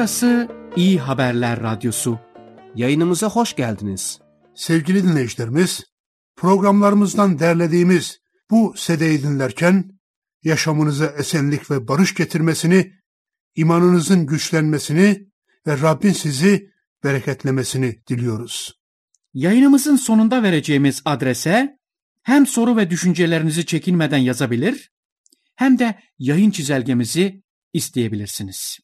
Burası İyi Haberler Radyosu. Yayınımıza hoş geldiniz. Sevgili dinleyicilerimiz, programlarımızdan derlediğimiz bu sedeyi dinlerken yaşamınıza esenlik ve barış getirmesini, imanınızın güçlenmesini ve Rabbin sizi bereketlemesini diliyoruz. Yayınımızın sonunda vereceğimiz adrese hem soru ve düşüncelerinizi çekinmeden yazabilir, hem de yayın çizelgemizi isteyebilirsiniz.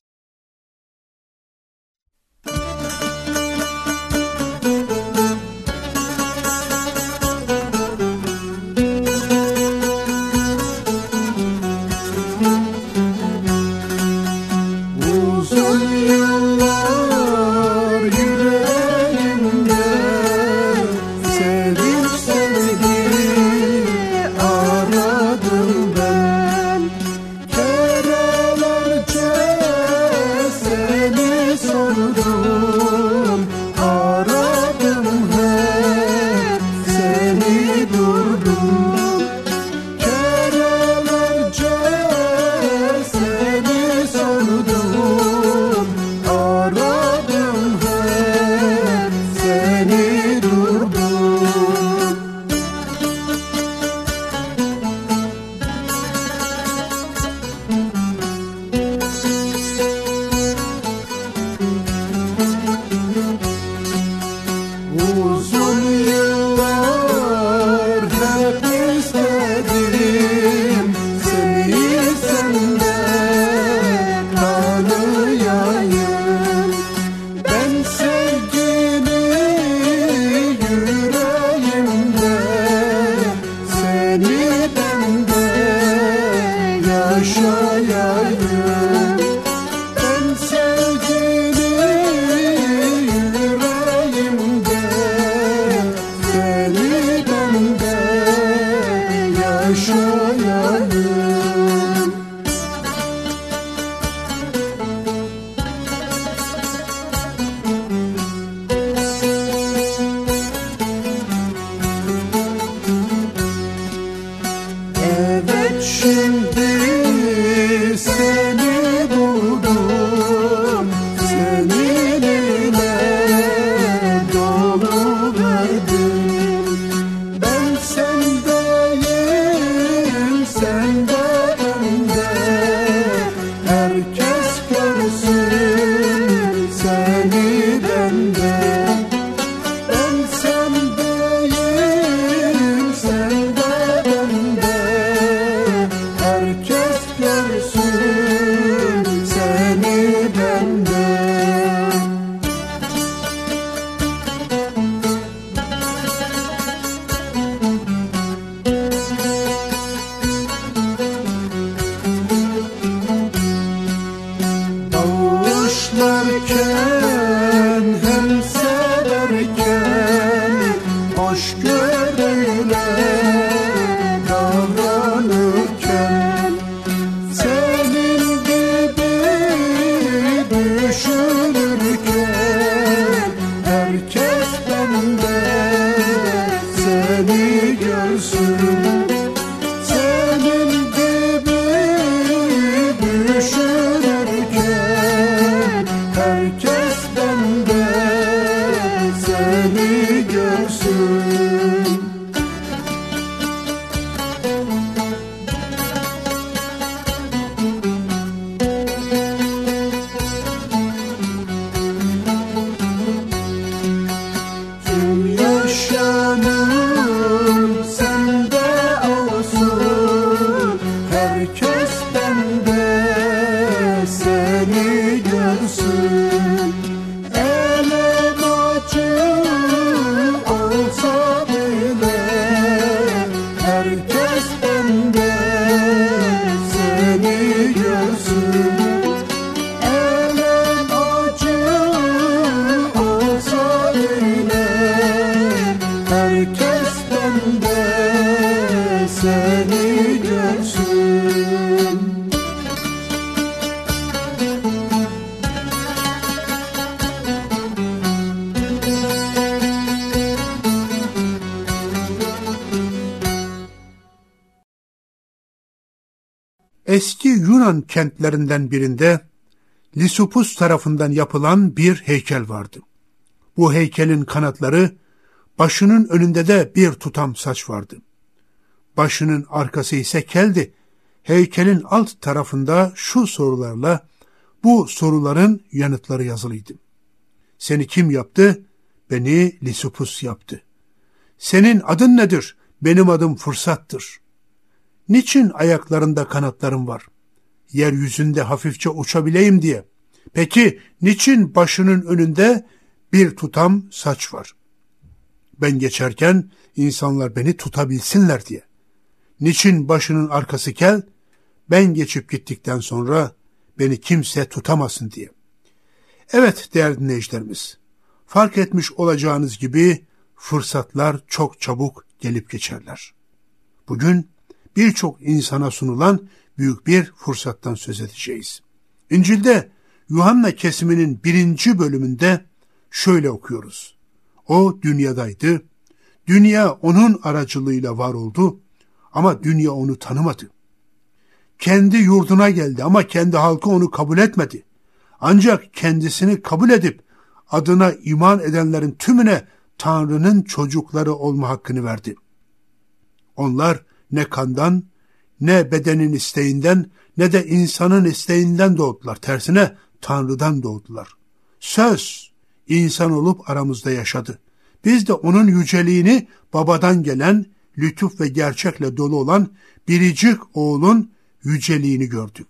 Eski Yunan kentlerinden birinde Lisupus tarafından yapılan bir heykel vardı. Bu heykelin kanatları, başının önünde de bir tutam saç vardı. Başının arkası ise keldi. Heykelin alt tarafında şu sorularla bu soruların yanıtları yazılıydı. Seni kim yaptı? Beni Lisupus yaptı. Senin adın nedir? Benim adım Fırsat'tır. Niçin ayaklarında kanatlarım var? Yeryüzünde hafifçe uçabileyim diye. Peki niçin başının önünde bir tutam saç var? Ben geçerken insanlar beni tutabilsinler diye. Niçin başının arkası kel? Ben geçip gittikten sonra beni kimse tutamasın diye. Evet değerli dinleyicilerimiz, fark etmiş olacağınız gibi fırsatlar çok çabuk gelip geçerler. Bugün birçok insana sunulan büyük bir fırsattan söz edeceğiz. İncil'de Yuhanna kesiminin 1. bölümünde şöyle okuyoruz. O dünyadaydı, dünya onun aracılığıyla var oldu ama dünya onu tanımadı. Kendi yurduna geldi ama kendi halkı onu kabul etmedi. Ancak kendisini kabul edip adına iman edenlerin tümüne Tanrı'nın çocukları olma hakkını verdi. Onlar ne kandan, ne bedenin isteğinden, ne de insanın isteğinden doğdular. Tersine Tanrı'dan doğdular. Söz insan olup aramızda yaşadı. Biz de onun yüceliğini, babadan gelen, lütuf ve gerçekle dolu olan biricik oğlun yüceliğini gördük.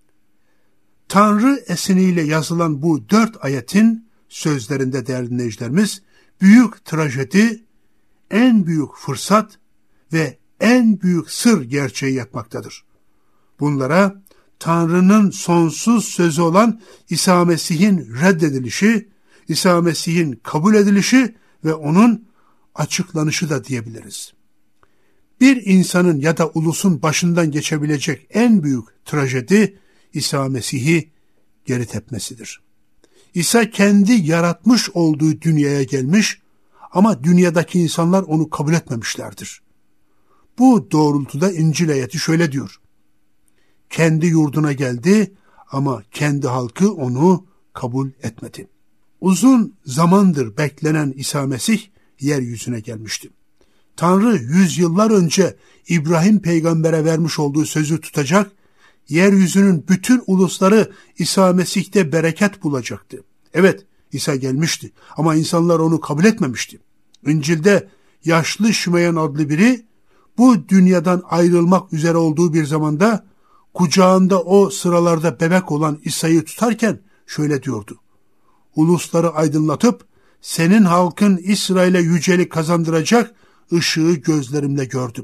Tanrı esiniyle yazılan bu 4 ayetin sözlerinde değerli dinleyicilerimiz, büyük trajedi, en büyük fırsat ve en büyük sır gerçeği yatmaktadır. Bunlara Tanrı'nın sonsuz sözü olan İsa Mesih'in reddedilişi, İsa Mesih'in kabul edilişi ve onun açıklanışı da diyebiliriz. Bir insanın ya da ulusun başından geçebilecek en büyük trajedi İsa Mesih'i geri tepmesidir. İsa kendi yaratmış olduğu dünyaya gelmiş ama dünyadaki insanlar onu kabul etmemişlerdir. Bu doğrultuda İncil ayeti şöyle diyor. Kendi yurduna geldi ama kendi halkı onu kabul etmedi. Uzun zamandır beklenen İsa Mesih yeryüzüne gelmişti. Tanrı yüzyıllar önce İbrahim peygambere vermiş olduğu sözü tutacak, yeryüzünün bütün ulusları İsa Mesih'te bereket bulacaktı. Evet, İsa gelmişti ama insanlar onu kabul etmemişti. İncil'de yaşlı Şimeyon adlı biri bu dünyadan ayrılmak üzere olduğu bir zamanda kucağında o sıralarda bebek olan İsa'yı tutarken şöyle diyordu. Ulusları aydınlatıp senin halkın İsrail'e yücelik kazandıracak ışığı gözlerimle gördüm.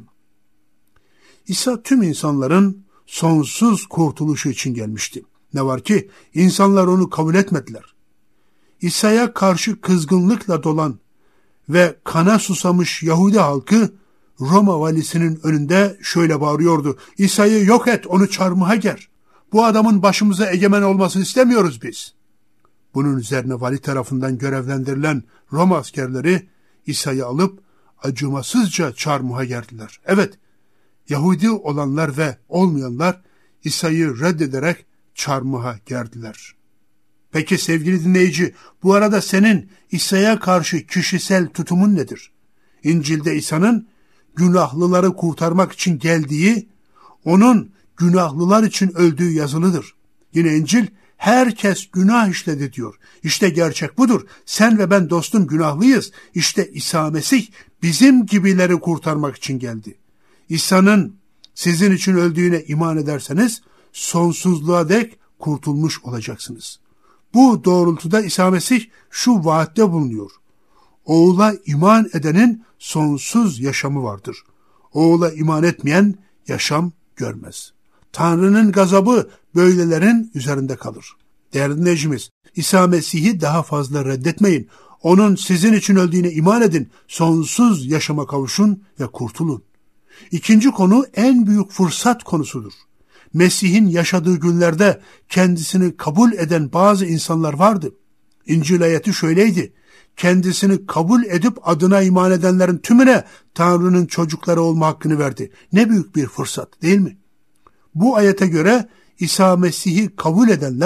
İsa tüm insanların sonsuz kurtuluşu için gelmişti. Ne var ki insanlar onu kabul etmediler. İsa'ya karşı kızgınlıkla dolan ve kana susamış Yahudi halkı Roma valisinin önünde şöyle bağırıyordu. İsa'yı yok et, onu çarmıha ger. Bu adamın başımıza egemen olmasını istemiyoruz biz. Bunun üzerine vali tarafından görevlendirilen Roma askerleri İsa'yı alıp acımasızca çarmıha gerdiler. Evet, Yahudi olanlar ve olmayanlar İsa'yı reddederek çarmıha gerdiler. Peki sevgili dinleyici, bu arada senin İsa'ya karşı kişisel tutumun nedir? İncil'de İsa'nın günahlıları kurtarmak için geldiği, onun günahlılar için öldüğü yazılıdır. Yine İncil, herkes günah işledi diyor. İşte gerçek budur. Sen ve ben dostum günahlıyız. İşte İsa Mesih bizim gibileri kurtarmak için geldi. İsa'nın sizin için öldüğüne iman ederseniz sonsuzluğa dek kurtulmuş olacaksınız. Bu doğrultuda İsa Mesih şu vaatte bulunuyor. Oğula iman edenin sonsuz yaşamı vardır. Oğula iman etmeyen yaşam görmez. Tanrı'nın gazabı böylelerin üzerinde kalır. Değerli dinleyicimiz, İsa Mesih'i daha fazla reddetmeyin. Onun sizin için öldüğüne iman edin. Sonsuz yaşama kavuşun ve kurtulun. İkinci konu en büyük fırsat konusudur. Mesih'in yaşadığı günlerde kendisini kabul eden bazı insanlar vardı. İncil ayeti şöyleydi. Kendisini kabul edip adına iman edenlerin tümüne Tanrı'nın çocukları olma hakkını verdi. Ne büyük bir fırsat değil mi? Bu ayete göre İsa Mesih'i kabul edenler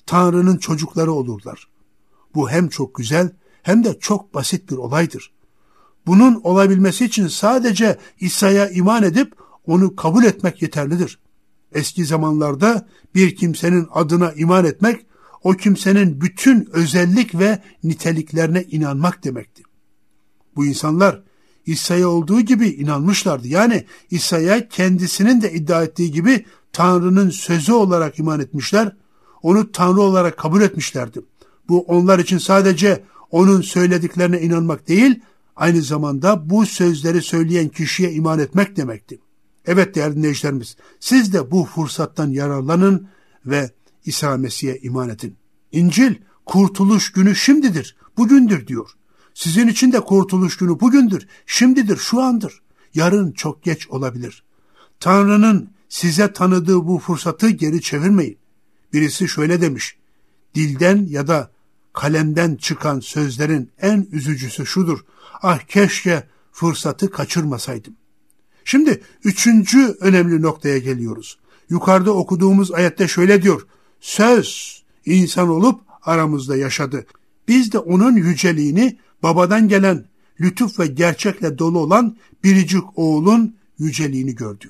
Tanrı'nın çocukları olurlar. Bu hem çok güzel hem de çok basit bir olaydır. Bunun olabilmesi için sadece İsa'ya iman edip onu kabul etmek yeterlidir. Eski zamanlarda bir kimsenin adına iman etmek, o kimsenin bütün özellik ve niteliklerine inanmak demekti. Bu insanlar İsa'ya olduğu gibi inanmışlardı. Yani İsa'ya kendisinin de iddia ettiği gibi Tanrı'nın sözü olarak iman etmişler, onu Tanrı olarak kabul etmişlerdi. Bu onlar için sadece onun söylediklerine inanmak değil, aynı zamanda bu sözleri söyleyen kişiye iman etmek demekti. Evet değerli dinleyicilerimiz, siz de bu fırsattan yararlanın ve İsa Mesih'e iman edin. İncil, kurtuluş günü şimdidir, bugündür diyor. Sizin için de kurtuluş günü bugündür, şimdidir, şu andır. Yarın çok geç olabilir. Tanrı'nın size tanıdığı bu fırsatı geri çevirmeyin. Birisi şöyle demiş, dilden ya da kalemden çıkan sözlerin en üzücüsü şudur: ah keşke fırsatı kaçırmasaydım. Şimdi 3. önemli noktaya geliyoruz. Yukarıda okuduğumuz ayette şöyle diyor: söz insan olup aramızda yaşadı. Biz de onun yüceliğini, babadan gelen lütuf ve gerçekle dolu olan biricik oğlun yüceliğini gördük.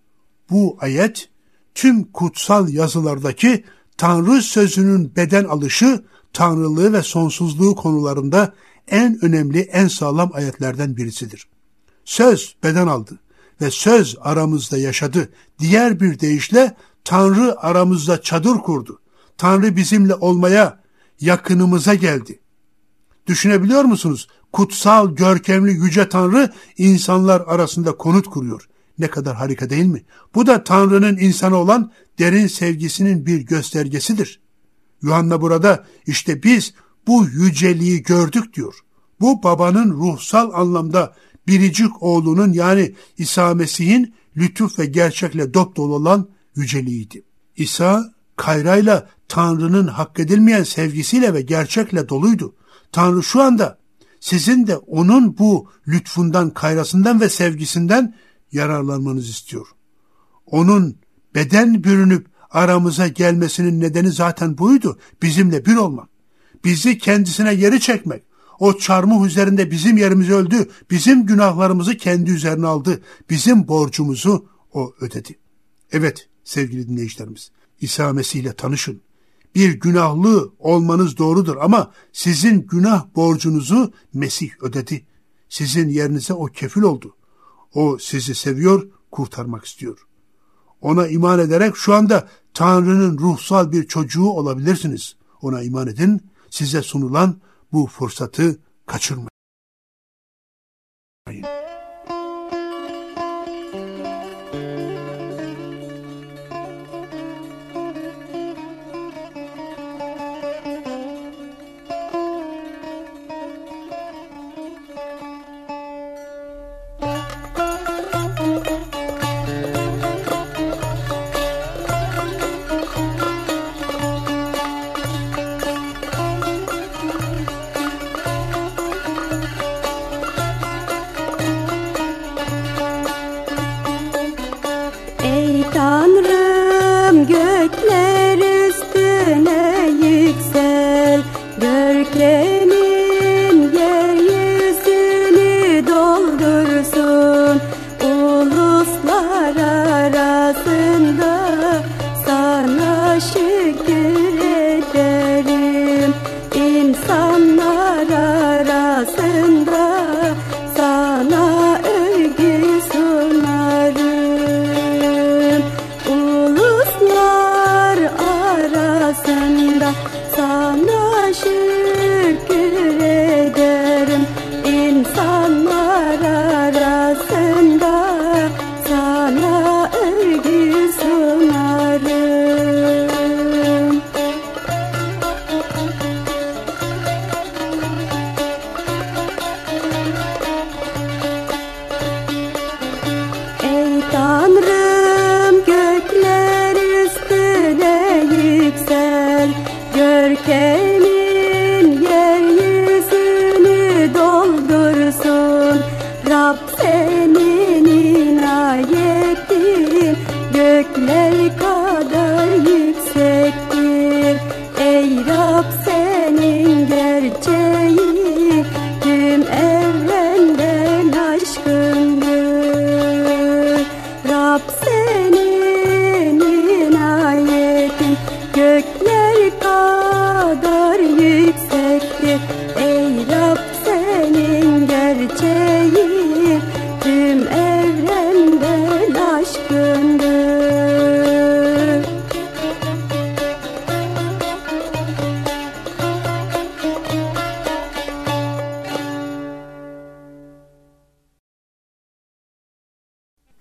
Bu ayet tüm kutsal yazılardaki Tanrı sözünün beden alışı, tanrılığı ve sonsuzluğu konularında en önemli, en sağlam ayetlerden birisidir. Söz beden aldı ve söz aramızda yaşadı. Diğer bir deyişle Tanrı aramızda çadır kurdu. Tanrı bizimle olmaya, yakınımıza geldi. Düşünebiliyor musunuz? Kutsal, görkemli, yüce Tanrı insanlar arasında konut kuruyor. Ne kadar harika değil mi? Bu da Tanrı'nın insana olan derin sevgisinin bir göstergesidir. Yuhanna burada işte biz bu yüceliği gördük diyor. Bu babanın ruhsal anlamda biricik oğlunun yani İsa Mesih'in lütuf ve gerçekle dopdolu olan yüceliğiydi. İsa kayrayla Tanrı'nın hak edilmeyen sevgisiyle ve gerçekle doluydu. Tanrı şu anda sizin de onun bu lütfundan, kayrasından ve sevgisinden yararlanmanızı istiyor. Onun beden bürünüp aramıza gelmesinin nedeni zaten buydu. Bizimle bir olmak. Bizi kendisine geri çekmek. O çarmıh üzerinde bizim yerimizi öldü. Bizim günahlarımızı kendi üzerine aldı. Bizim borcumuzu o ödedi. Evet sevgili dinleyicilerimiz, İsa Mesih ile tanışın. Bir günahlı olmanız doğrudur ama sizin günah borcunuzu Mesih ödedi. Sizin yerinize o kefil oldu. O sizi seviyor, kurtarmak istiyor. Ona iman ederek şu anda Tanrı'nın ruhsal bir çocuğu olabilirsiniz. Ona iman edin, size sunulan bu fırsatı kaçırmayın.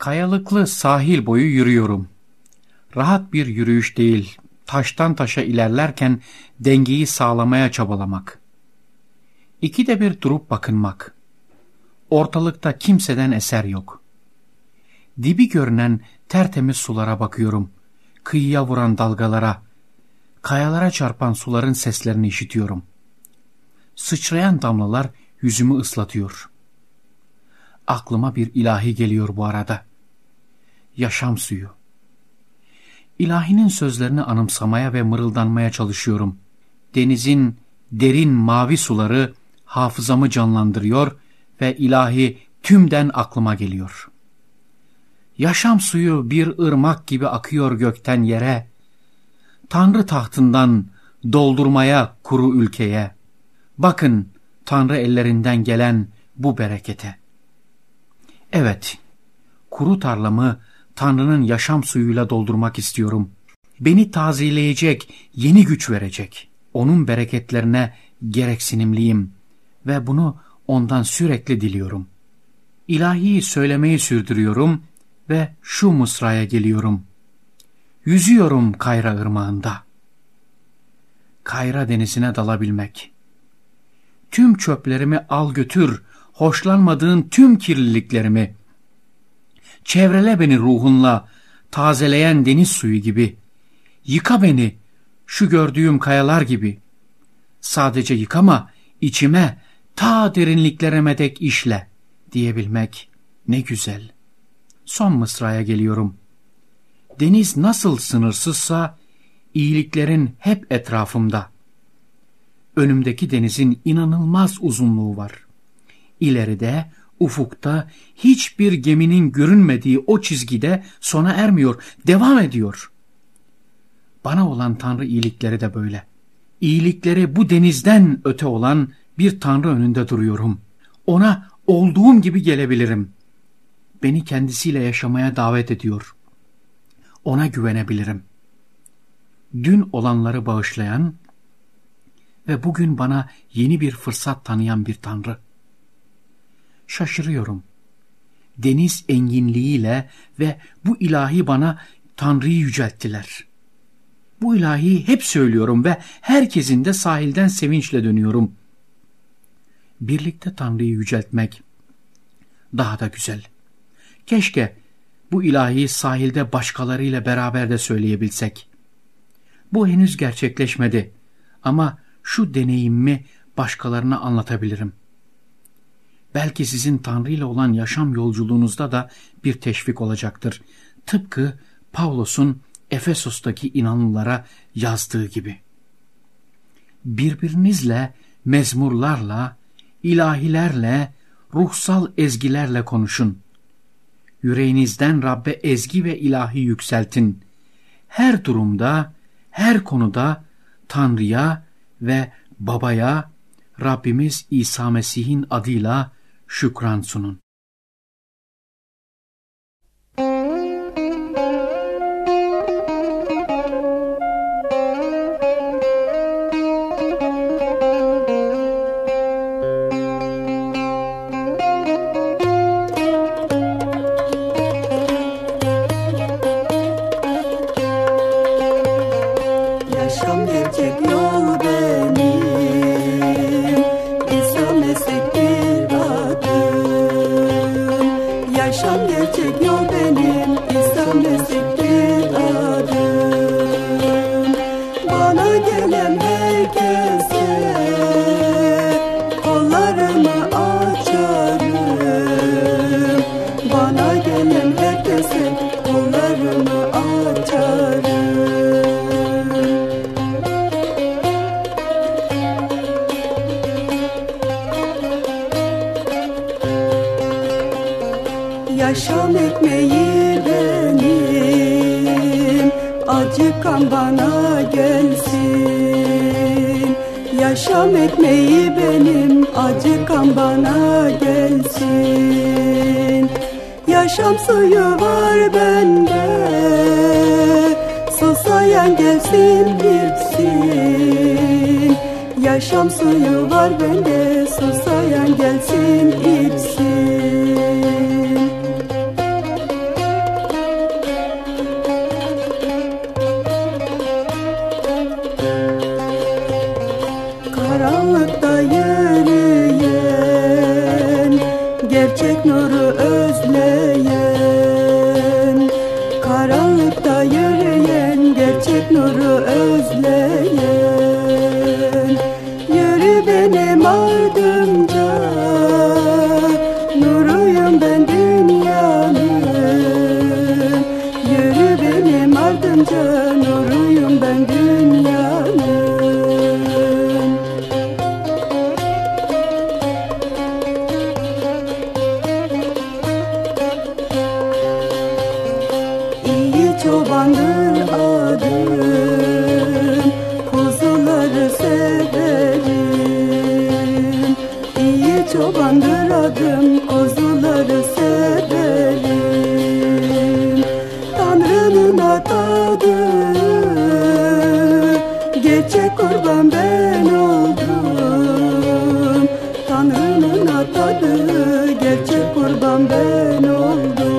Kayalıklı sahil boyu yürüyorum. Rahat bir yürüyüş değil, taştan taşa ilerlerken dengeyi sağlamaya çabalamak. İkide bir durup bakınmak. Ortalıkta kimseden eser yok. Dibi görünen tertemiz sulara bakıyorum. Kıyıya vuran dalgalara, kayalara çarpan suların seslerini işitiyorum. Sıçrayan damlalar yüzümü ıslatıyor. Aklıma bir ilahi geliyor bu arada. Yaşam suyu. İlahinin sözlerini anımsamaya ve mırıldanmaya çalışıyorum. Denizin derin mavi suları hafızamı canlandırıyor ve ilahi tümden aklıma geliyor. Yaşam suyu bir ırmak gibi akıyor gökten yere, Tanrı tahtından doldurmaya kuru ülkeye. Bakın Tanrı ellerinden gelen bu berekete. Evet, kuru tarlamı Tanrı'nın yaşam suyuyla doldurmak istiyorum. Beni tazeleyecek, yeni güç verecek. Onun bereketlerine gereksinimliyim ve bunu ondan sürekli diliyorum. İlahiyi söylemeyi sürdürüyorum ve şu mısraya geliyorum. Yüzüyorum Kayra ırmağında. Kayra denizine dalabilmek. Tüm çöplerimi al götür, hoşlanmadığın tüm kirliliklerimi. Çevrele beni ruhunla, tazeleyen deniz suyu gibi. Yıka beni, şu gördüğüm kayalar gibi. Sadece yıkama, içime, ta derinliklerime dek işle diyebilmek ne güzel. Son mısraya geliyorum. Deniz nasıl sınırsızsa, iyiliklerin hep etrafımda. Önümdeki denizin inanılmaz uzunluğu var. İleride, ufukta hiçbir geminin görünmediği o çizgide sona ermiyor, devam ediyor. Bana olan Tanrı iyilikleri de böyle. İyilikleri bu denizden öte olan bir Tanrı önünde duruyorum. Ona olduğum gibi gelebilirim. Beni kendisiyle yaşamaya davet ediyor. Ona güvenebilirim. Dün olanları bağışlayan ve bugün bana yeni bir fırsat tanıyan bir Tanrı. Şaşırıyorum. Deniz enginliğiyle ve bu ilahi bana Tanrı'yı yücelttiler. Bu ilahi hep söylüyorum ve herkesin de sahilden sevinçle dönüyorum. Birlikte Tanrı'yı yüceltmek daha da güzel. Keşke bu ilahi sahilde başkalarıyla beraber de söyleyebilsek. Bu henüz gerçekleşmedi ama şu deneyimimi başkalarına anlatabilirim. Belki sizin Tanrı ile olan yaşam yolculuğunuzda da bir teşvik olacaktır. Tıpkı Pavlos'un Efesos'taki inanlılara yazdığı gibi. Birbirinizle mezmurlarla, ilahilerle, ruhsal ezgilerle konuşun. Yüreğinizden Rabbe ezgi ve ilahi yükseltin. Her durumda, her konuda Tanrı'ya ve Baba'ya, Rabbimiz İsa Mesih'in adıyla şükran sunun. Yaşam gerçek yol benim, İsa Mesih'tir adım. Yaşam gerçek yol benim, İsa Mesih'tir adım. Bana gelen herkese kollarımı açarım. Bana gelen herkese kollarımı açarım. Yaşam ekmeği benim, acıkan bana gelsin. Yaşam ekmeği benim, acıkan bana gelsin. Yaşam suyu var bende, susayan gelsin içsin. Yaşam suyu var bende, susayan gelsin içsin. çobandır adım, kuzuları severim. İyi çobandır adım, kuzuları severim. Tanrı'nın atadı, gerçek kurban ben oldum. Tanrı'nın atadı, gerçek kurban ben oldum.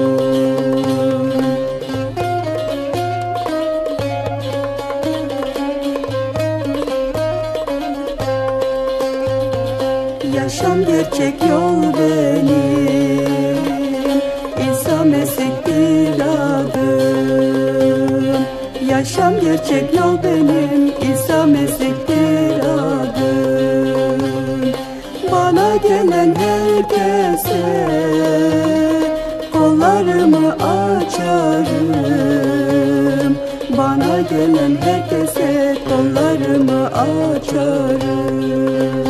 Yaşam gerçek yol benim, İsa Mesih'tir adım. Yaşam gerçek yol benim, İsa Mesih'tir adım. Bana gelen herkese kollarımı açarım. Bana gelen herkese kollarımı açarım.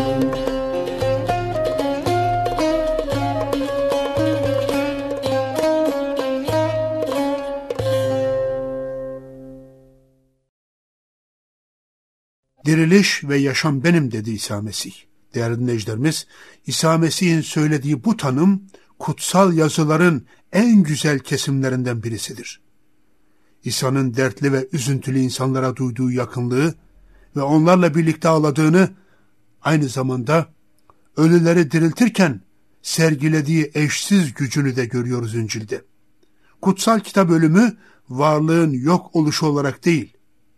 Diriliş ve yaşam benim dedi İsa Mesih. Değerli dinleyicilerimiz, İsa Mesih'in söylediği bu tanım kutsal yazıların en güzel kesimlerinden birisidir. İsa'nın dertli ve üzüntülü insanlara duyduğu yakınlığı ve onlarla birlikte ağladığını, aynı zamanda ölüleri diriltirken sergilediği eşsiz gücünü de görüyoruz İncil'de. Kutsal kitap ölümü varlığın yok oluşu olarak değil,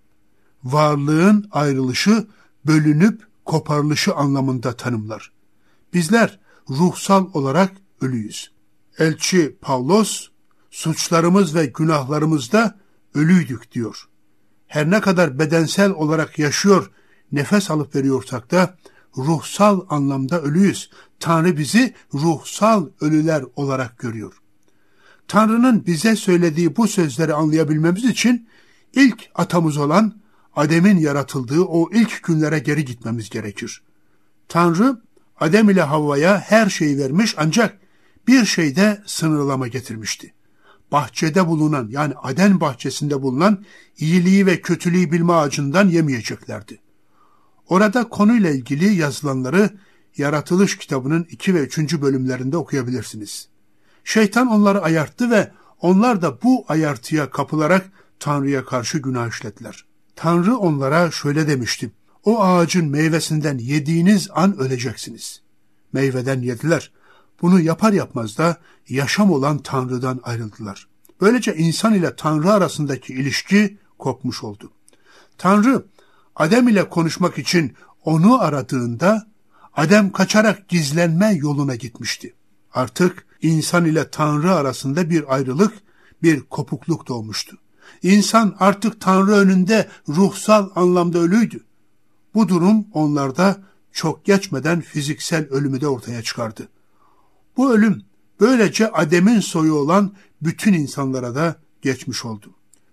varlığın ayrılışı, bölünüp koparılışı anlamında tanımlar. Bizler ruhsal olarak ölüyüz. Elçi Pavlos, suçlarımız ve günahlarımızda ölüydük diyor. Her ne kadar bedensel olarak yaşıyor, nefes alıp veriyorsak da ruhsal anlamda ölüyüz. Tanrı bizi ruhsal ölüler olarak görüyor. Tanrı'nın bize söylediği bu sözleri anlayabilmemiz için ilk atamız olan Adem'in yaratıldığı o ilk günlere geri gitmemiz gerekir. Tanrı Adem ile Havva'ya her şeyi vermiş ancak bir şeyde sınırlama getirmişti. Bahçede bulunan, yani Aden bahçesinde bulunan iyiliği ve kötülüğü bilme ağacından yemeyeceklerdi. Orada konuyla ilgili yazılanları Yaratılış kitabının 2 ve 3. bölümlerinde okuyabilirsiniz. Şeytan onları ayarttı ve onlar da bu ayartıya kapılarak Tanrı'ya karşı günah işlediler. Tanrı onlara şöyle demişti: o ağacın meyvesinden yediğiniz an öleceksiniz. Meyveden yediler. Bunu yapar yapmaz da yaşam olan Tanrı'dan ayrıldılar. Böylece insan ile Tanrı arasındaki ilişki kopmuş oldu. Tanrı Adem ile konuşmak için onu aradığında Adem kaçarak gizlenme yoluna gitmişti. Artık insan ile Tanrı arasında bir ayrılık, bir kopukluk doğmuştu. İnsan artık Tanrı önünde ruhsal anlamda ölüydü. Bu durum onlarda çok geçmeden fiziksel ölümü de ortaya çıkardı. Bu ölüm böylece Adem'in soyu olan bütün insanlara da geçmiş oldu.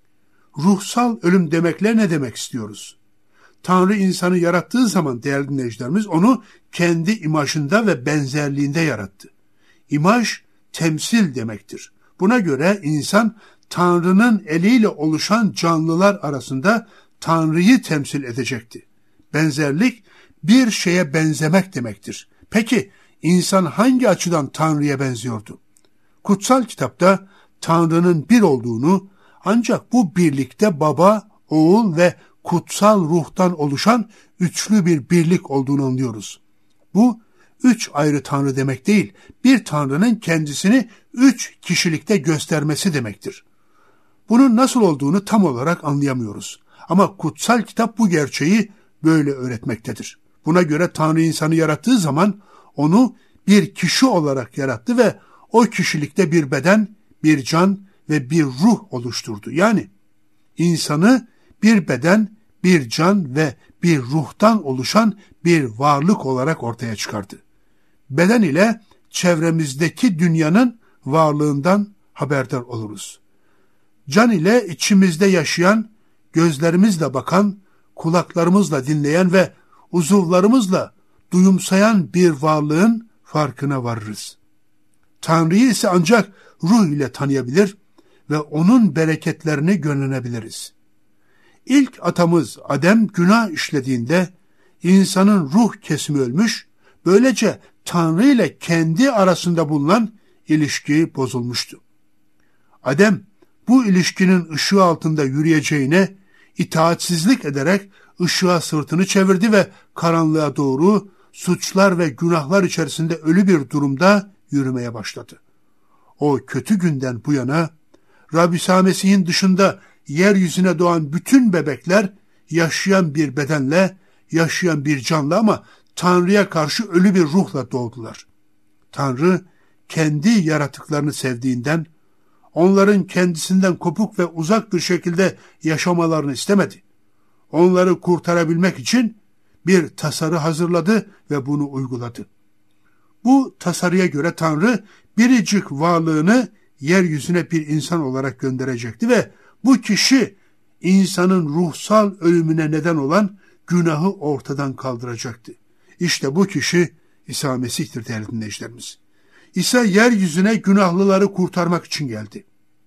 Ruhsal ölüm demekle ne demek istiyoruz? Tanrı insanı yarattığı zaman değerli dinleyicilerimiz onu kendi imajında ve benzerliğinde yarattı. İmaj temsil demektir. Buna göre insan Tanrı'nın eliyle oluşan canlılar arasında Tanrı'yı temsil edecekti. Benzerlik bir şeye benzemek demektir. Peki insan hangi açıdan Tanrı'ya benziyordu? Kutsal kitapta Tanrı'nın bir olduğunu, ancak bu birlikte Baba, Oğul ve kutsal ruhtan oluşan üçlü bir birlik olduğunu anlıyoruz. Bu üç ayrı Tanrı demek değil, bir Tanrı'nın kendisini üç kişilikte göstermesi demektir. Bunun nasıl olduğunu tam olarak anlayamıyoruz. Ama kutsal kitap bu gerçeği böyle öğretmektedir. Buna göre Tanrı insanı yarattığı zaman onu bir kişi olarak yarattı ve o kişilikte bir beden, bir can ve bir ruh oluşturdu. Yani insanı bir beden, bir can ve bir ruhtan oluşan bir varlık olarak ortaya çıkardı. Beden ile çevremizdeki dünyanın varlığından haberdar oluruz. Can ile içimizde yaşayan, gözlerimizle bakan, kulaklarımızla dinleyen ve uzuvlarımızla duyumsayan bir varlığın farkına varırız. Tanrı'yı ise ancak ruh ile tanıyabilir ve onun bereketlerini gönlenebiliriz. İlk atamız Adem günah işlediğinde insanın ruh kesimi ölmüş, böylece Tanrı ile kendi arasında bulunan ilişki bozulmuştu. Adem bu ilişkinin ışığı altında yürüyeceğine itaatsizlik ederek ışığa sırtını çevirdi ve karanlığa doğru suçlar ve günahlar içerisinde ölü bir durumda yürümeye başladı. O kötü günden bu yana Rabbi İsa Mesih'in dışında yeryüzüne doğan bütün bebekler yaşayan bir bedenle, yaşayan bir canlı ama Tanrı'ya karşı ölü bir ruhla doğdular. Tanrı kendi yaratıklarını sevdiğinden, onların kendisinden kopuk ve uzak bir şekilde yaşamalarını istemedi. Onları kurtarabilmek için bir tasarı hazırladı ve bunu uyguladı. Bu tasarıya göre Tanrı biricik varlığını yeryüzüne bir insan olarak gönderecekti ve bu kişi insanın ruhsal ölümüne neden olan günahı ortadan kaldıracaktı. İşte bu kişi İsa Mesih'tir değerli dinleyicilerimiz. İsa yeryüzüne günahlıları kurtarmak için geldi.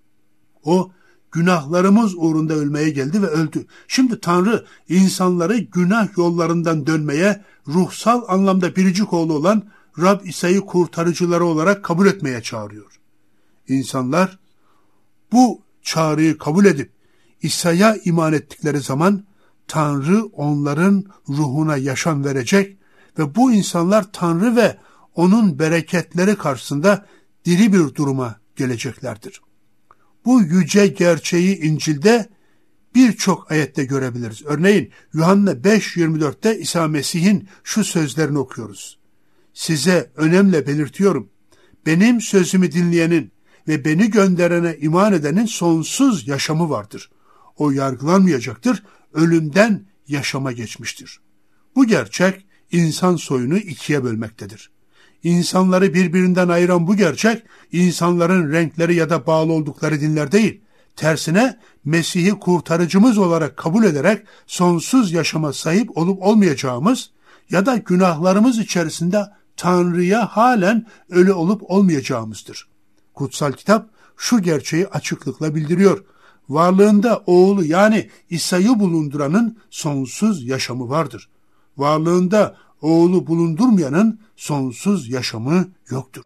O günahlarımız uğrunda ölmeye geldi ve öldü. Şimdi Tanrı insanları günah yollarından dönmeye, ruhsal anlamda biricik oğlu olan Rab İsa'yı kurtarıcıları olarak kabul etmeye çağırıyor. İnsanlar bu çağrıyı kabul edip İsa'ya iman ettikleri zaman Tanrı onların ruhuna yaşam verecek ve bu insanlar Tanrı ve onun bereketleri karşısında diri bir duruma geleceklerdir. Bu yüce gerçeği İncil'de birçok ayette görebiliriz. Örneğin Yuhanna 5:24'te İsa Mesih'in şu sözlerini okuyoruz. Size önemli belirtiyorum. Benim sözümü dinleyenin ve beni gönderene iman edenin sonsuz yaşamı vardır. O yargılanmayacaktır, ölümden yaşama geçmiştir. Bu gerçek insan soyunu ikiye bölmektedir. İnsanları birbirinden ayıran bu gerçek, insanların renkleri ya da bağlı oldukları dinler değil. Tersine Mesih'i kurtarıcımız olarak kabul ederek sonsuz yaşama sahip olup olmayacağımız ya da günahlarımız içerisinde Tanrı'ya halen ölü olup olmayacağımızdır. Kutsal kitap şu gerçeği açıklıkla bildiriyor. Varlığında oğlu yani İsa'yı bulunduranın sonsuz yaşamı vardır. Varlığında oğlu bulundurmayanın sonsuz yaşamı yoktur.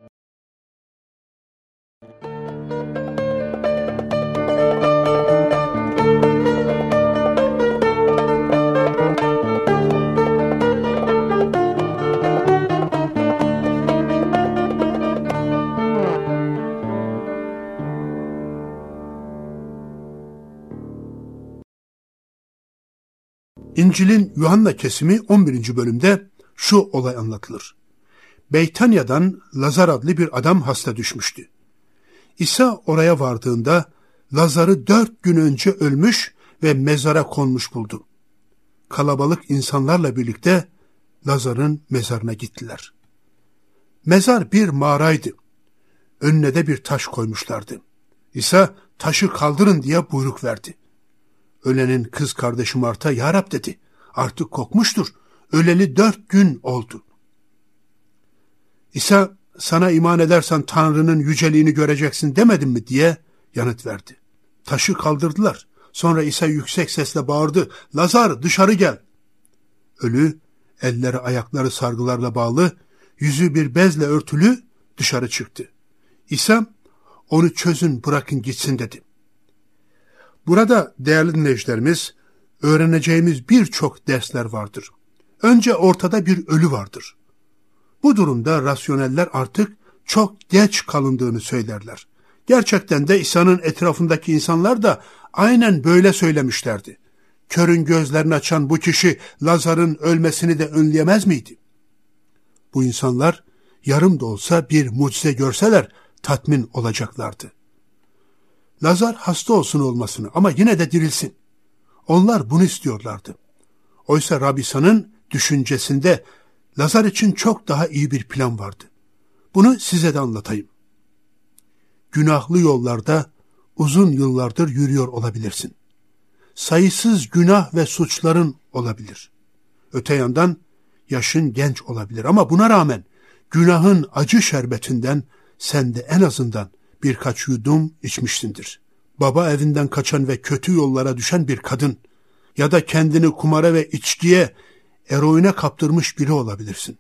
İncil'in Yuhanna kesimi 11. bölümde şu olay anlatılır. Beytanya'dan Lazar adlı bir adam hasta düşmüştü. İsa oraya vardığında Lazar'ı 4 gün önce ölmüş ve mezara konmuş buldu. Kalabalık insanlarla birlikte Lazar'ın mezarına gittiler. Mezar bir mağaraydı. Önüne de bir taş koymuşlardı. İsa taşı kaldırın diye buyruk verdi. Ölenin kız kardeşi Marta, "Ya Rab," dedi, "artık kokmuştur. Öleli 4 gün oldu." İsa, "Sana iman edersen Tanrı'nın yüceliğini göreceksin demedim mi?" diye yanıt verdi. Taşı kaldırdılar. Sonra İsa yüksek sesle bağırdı, "Lazar, dışarı gel." Ölü, elleri ayakları sargılarla bağlı, yüzü bir bezle örtülü dışarı çıktı. İsa, "Onu çözün, bırakın gitsin," dedi. Burada değerli dinleyicilerimiz, öğreneceğimiz birçok dersler vardır. Önce ortada bir ölü vardır. Bu durumda rasyoneller artık çok geç kalındığını söylerler. Gerçekten de İsa'nın etrafındaki insanlar da aynen böyle söylemişlerdi. Körün gözlerini açan bu kişi Lazar'ın ölmesini de önleyemez miydi? Bu insanlar yarım da olsa bir mucize görseler tatmin olacaklardı. Lazar hasta olsun olmasını ama yine de dirilsin. Onlar bunu istiyorlardı. Oysa Rabbi İsa'nın düşüncesinde Lazar için çok daha iyi bir plan vardı. Bunu size de anlatayım. Günahlı yollarda uzun yıllardır yürüyor olabilirsin. Sayısız günah ve suçların olabilir. Öte yandan yaşın genç olabilir ama buna rağmen günahın acı şerbetinden sen de en azından birkaç yudum içmişsindir. baba evinden kaçan ve kötü yollara düşen bir kadın ya da kendini kumara ve içkiye, eroine kaptırmış biri olabilirsin.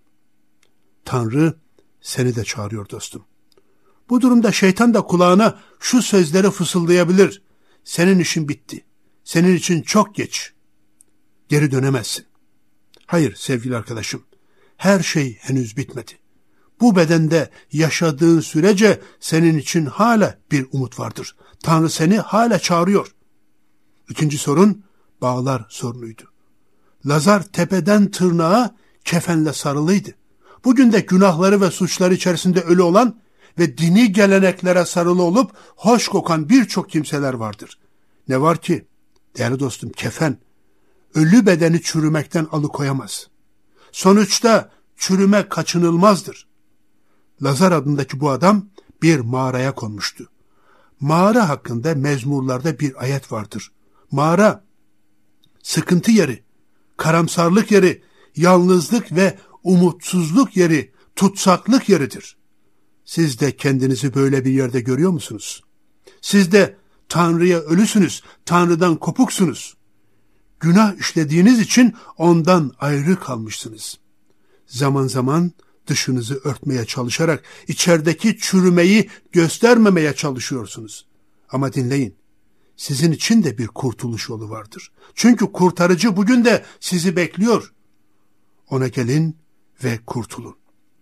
Tanrı seni de çağırıyor dostum. Bu durumda şeytan da kulağına şu sözleri fısıldayabilir. Senin işin bitti. Senin için çok geç. Geri dönemezsin. Hayır sevgili arkadaşım. Her şey henüz bitmedi. Bu bedende yaşadığın sürece senin için hala bir umut vardır. Tanrı seni hala çağırıyor. İkinci sorun bağlar sorunuydu. Lazar tepeden tırnağa kefenle sarılıydı. Bugün de günahları ve suçları içerisinde ölü olan ve dini geleneklere sarılı olup hoş kokan birçok kimseler vardır. Ne var ki, değerli dostum, kefen ölü bedeni çürümekten alıkoyamaz. Sonuçta çürüme kaçınılmazdır. Lazar adındaki bu adam bir mağaraya konmuştu. Mağara hakkında mezmurlarda bir ayet vardır. Mağara, sıkıntı yeri, karamsarlık yeri, yalnızlık ve umutsuzluk yeri, tutsaklık yeridir. Siz de kendinizi böyle bir yerde görüyor musunuz? Siz de Tanrı'ya ölüsünüz, Tanrı'dan kopuksunuz. Günah işlediğiniz için ondan ayrı kalmışsınız. Zaman zaman dışınızı örtmeye çalışarak içerideki çürümeyi göstermemeye çalışıyorsunuz. Ama dinleyin, sizin için de bir kurtuluş yolu vardır. Çünkü kurtarıcı bugün de sizi bekliyor. Ona gelin ve kurtulun.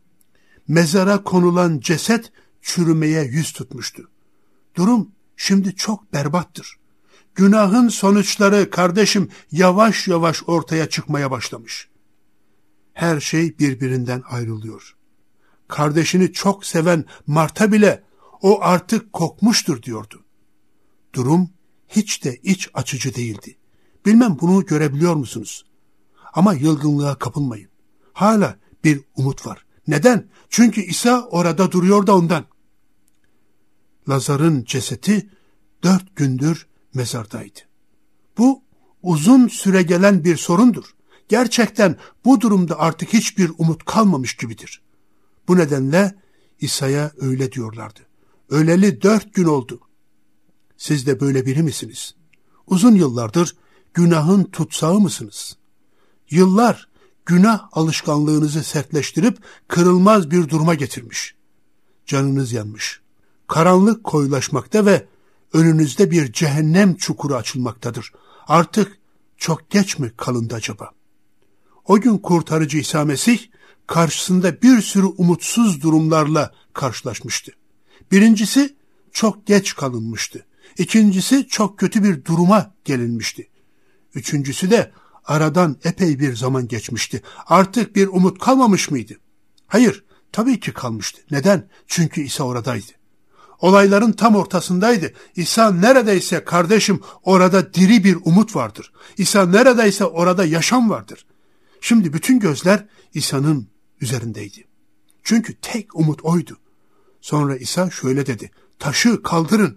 Mezara konulan ceset çürümeye yüz tutmuştu. Durum şimdi çok berbattır. Günahın sonuçları kardeşim yavaş yavaş ortaya çıkmaya başlamış. Her şey birbirinden ayrılıyor. Kardeşini çok seven Marta bile o artık kokmuştur diyordu. Durum hiç de iç açıcı değildi. Bilmem bunu görebiliyor musunuz? Ama yılgınlığa kapılmayın. Hala bir umut var. Neden? Çünkü İsa orada duruyor da ondan. Lazar'ın cesedi 4 gündür mezardaydı. Bu uzun süre gelen bir sorundur. Gerçekten bu durumda artık hiçbir umut kalmamış gibidir. Bu nedenle İsa'ya öyle diyorlardı. Öleli 4 gün oldu. Siz de böyle biri misiniz? Uzun yıllardır günahın tutsağı mısınız? Yıllar günah alışkanlığınızı sertleştirip kırılmaz bir duruma getirmiş. Canınız yanmış. Karanlık koyulaşmakta ve önünüzde bir cehennem çukuru açılmaktadır. Artık çok geç mi kalındı acaba? O gün kurtarıcı İsa Mesih karşısında bir sürü umutsuz durumlarla karşılaşmıştı. Birincisi çok geç kalınmıştı. İkincisi çok kötü bir duruma gelinmişti. Üçüncüsü de aradan epey bir zaman geçmişti. Artık bir umut kalmamış mıydı? Hayır, tabii ki kalmıştı. Neden? Çünkü İsa oradaydı. Olayların tam ortasındaydı. İsa neredeyse kardeşim orada diri bir umut vardır. İsa neredeyse orada yaşam vardır. Şimdi bütün gözler İsa'nın üzerindeydi. Çünkü tek umut oydu. Sonra İsa şöyle dedi. Taşı kaldırın.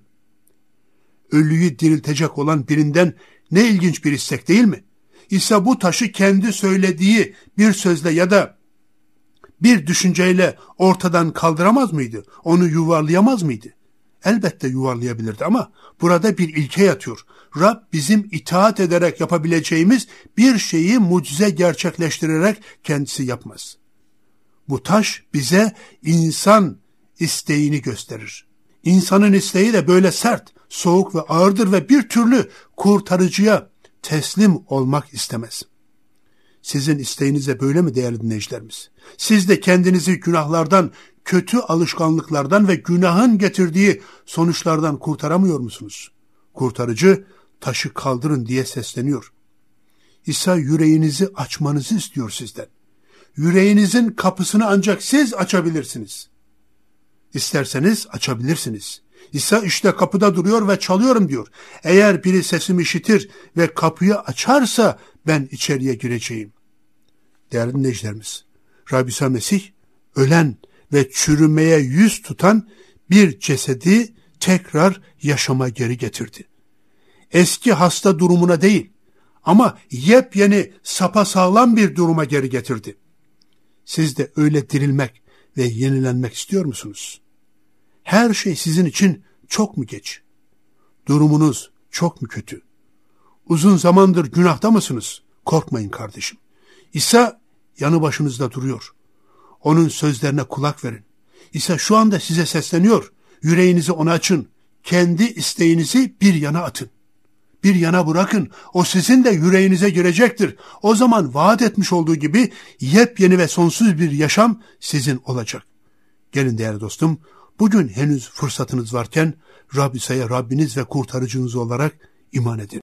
Ölüyü diriltecek olan birinden ne ilginç bir istek değil mi? İsa bu taşı kendi söylediği bir sözle ya da bir düşünceyle ortadan kaldıramaz mıydı? Onu yuvarlayamaz mıydı? Elbette yuvarlayabilirdi ama burada bir ilke yatıyor. Rab bizim itaat ederek yapabileceğimiz bir şeyi mucize gerçekleştirerek kendisi yapmaz. Bu taş bize insan isteğini gösterir. İnsanın isteği de böyle sert, soğuk ve ağırdır ve bir türlü kurtarıcıya teslim olmak istemez. Sizin isteğiniz de böyle mi değerli dinleyicilerimiz? Siz de kendinizi günahlardan, kötü alışkanlıklardan ve günahın getirdiği sonuçlardan kurtaramıyor musunuz? Kurtarıcı taşı kaldırın diye sesleniyor. İsa yüreğinizi açmanızı istiyor sizden. Yüreğinizin kapısını ancak siz açabilirsiniz. İsterseniz açabilirsiniz. İsa işte kapıda duruyor ve çalıyorum diyor. Eğer biri sesimi işitir ve kapıyı açarsa ben içeriye gireceğim. Değerli dinleyicilerimiz, Rabbi İsa Mesih ölen ve çürümeye yüz tutan bir cesedi tekrar yaşama geri getirdi. Eski hasta durumuna değil ama yepyeni sapasağlam bir duruma geri getirdi. Siz de öyle dirilmek ve yenilenmek istiyor musunuz? Her şey sizin için çok mu geç? Durumunuz çok mu kötü? Uzun zamandır günahta mısınız? Korkmayın kardeşim. İsa yanı başınızda duruyor. Onun sözlerine kulak verin. İsa şu anda size sesleniyor. Yüreğinizi ona açın. Kendi isteğinizi bir yana atın. Bir yana bırakın. O sizin de yüreğinize girecektir. O zaman vaat etmiş olduğu gibi yepyeni ve sonsuz bir yaşam sizin olacak. Gelin değerli dostum, bugün henüz fırsatınız varken Rab İsa'ya Rabbiniz ve kurtarıcınız olarak iman edin.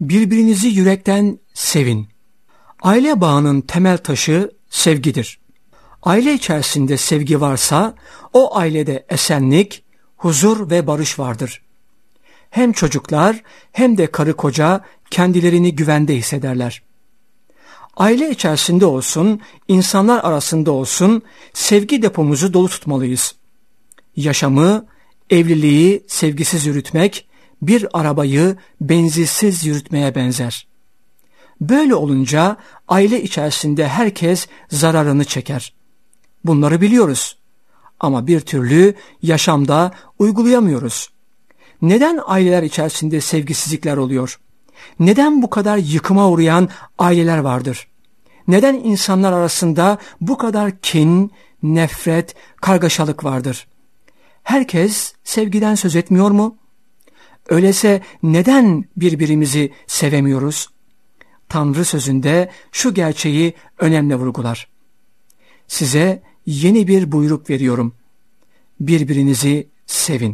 Birbirinizi yürekten sevin. Aile bağının temel taşı sevgidir. Aile içerisinde sevgi varsa o ailede esenlik, huzur ve barış vardır. Hem çocuklar hem de karı koca kendilerini güvende hissederler. Aile içerisinde olsun, insanlar arasında olsun sevgi depomuzu dolu tutmalıyız. Yaşamı, evliliği sevgisiz yürütmek, bir arabayı benzinsiz yürütmeye benzer. Böyle olunca aile içerisinde herkes zararını çeker. Bunları biliyoruz ama bir türlü yaşamda uygulayamıyoruz. Neden aileler içerisinde sevgisizlikler oluyor? Neden bu kadar yıkıma uğrayan aileler vardır? Neden insanlar arasında bu kadar kin, nefret, kargaşalık vardır? Herkes sevgiden söz etmiyor mu? Öyleyse neden birbirimizi sevemiyoruz? Tanrı sözünde şu gerçeği önemli vurgular. Size yeni bir buyruk veriyorum. Birbirinizi sevin.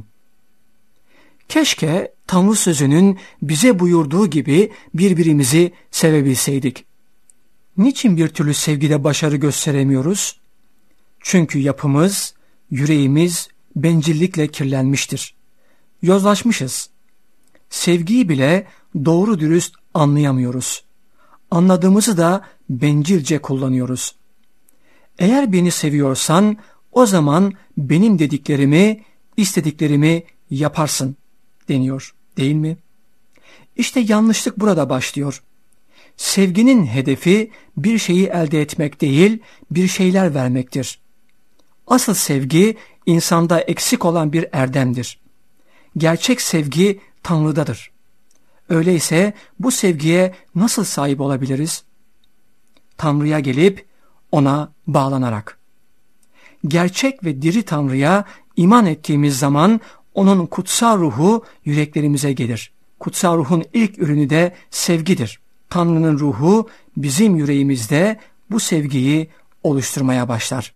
Keşke Tanrı sözünün bize buyurduğu gibi birbirimizi sevebilseydik. Niçin bir türlü sevgide başarı gösteremiyoruz? Çünkü yapımız, yüreğimiz bencillikle kirlenmiştir. Yozlaşmışız. Sevgiyi bile doğru dürüst anlayamıyoruz. Anladığımızı da bencilce kullanıyoruz. Eğer beni seviyorsan o zaman benim dediklerimi, istediklerimi yaparsın deniyor, değil mi? İşte yanlışlık burada başlıyor. Sevginin hedefi bir şeyi elde etmek değil, bir şeyler vermektir. Asıl sevgi insanda eksik olan bir erdemdir. Gerçek sevgi Tanrı'dadır. Öyleyse bu sevgiye nasıl sahip olabiliriz? Tanrı'ya gelip ona bağlanarak. Gerçek ve diri Tanrı'ya iman ettiğimiz zaman onun kutsal ruhu yüreklerimize gelir. Kutsal ruhun ilk ürünü de sevgidir. Tanrı'nın ruhu bizim yüreğimizde bu sevgiyi oluşturmaya başlar.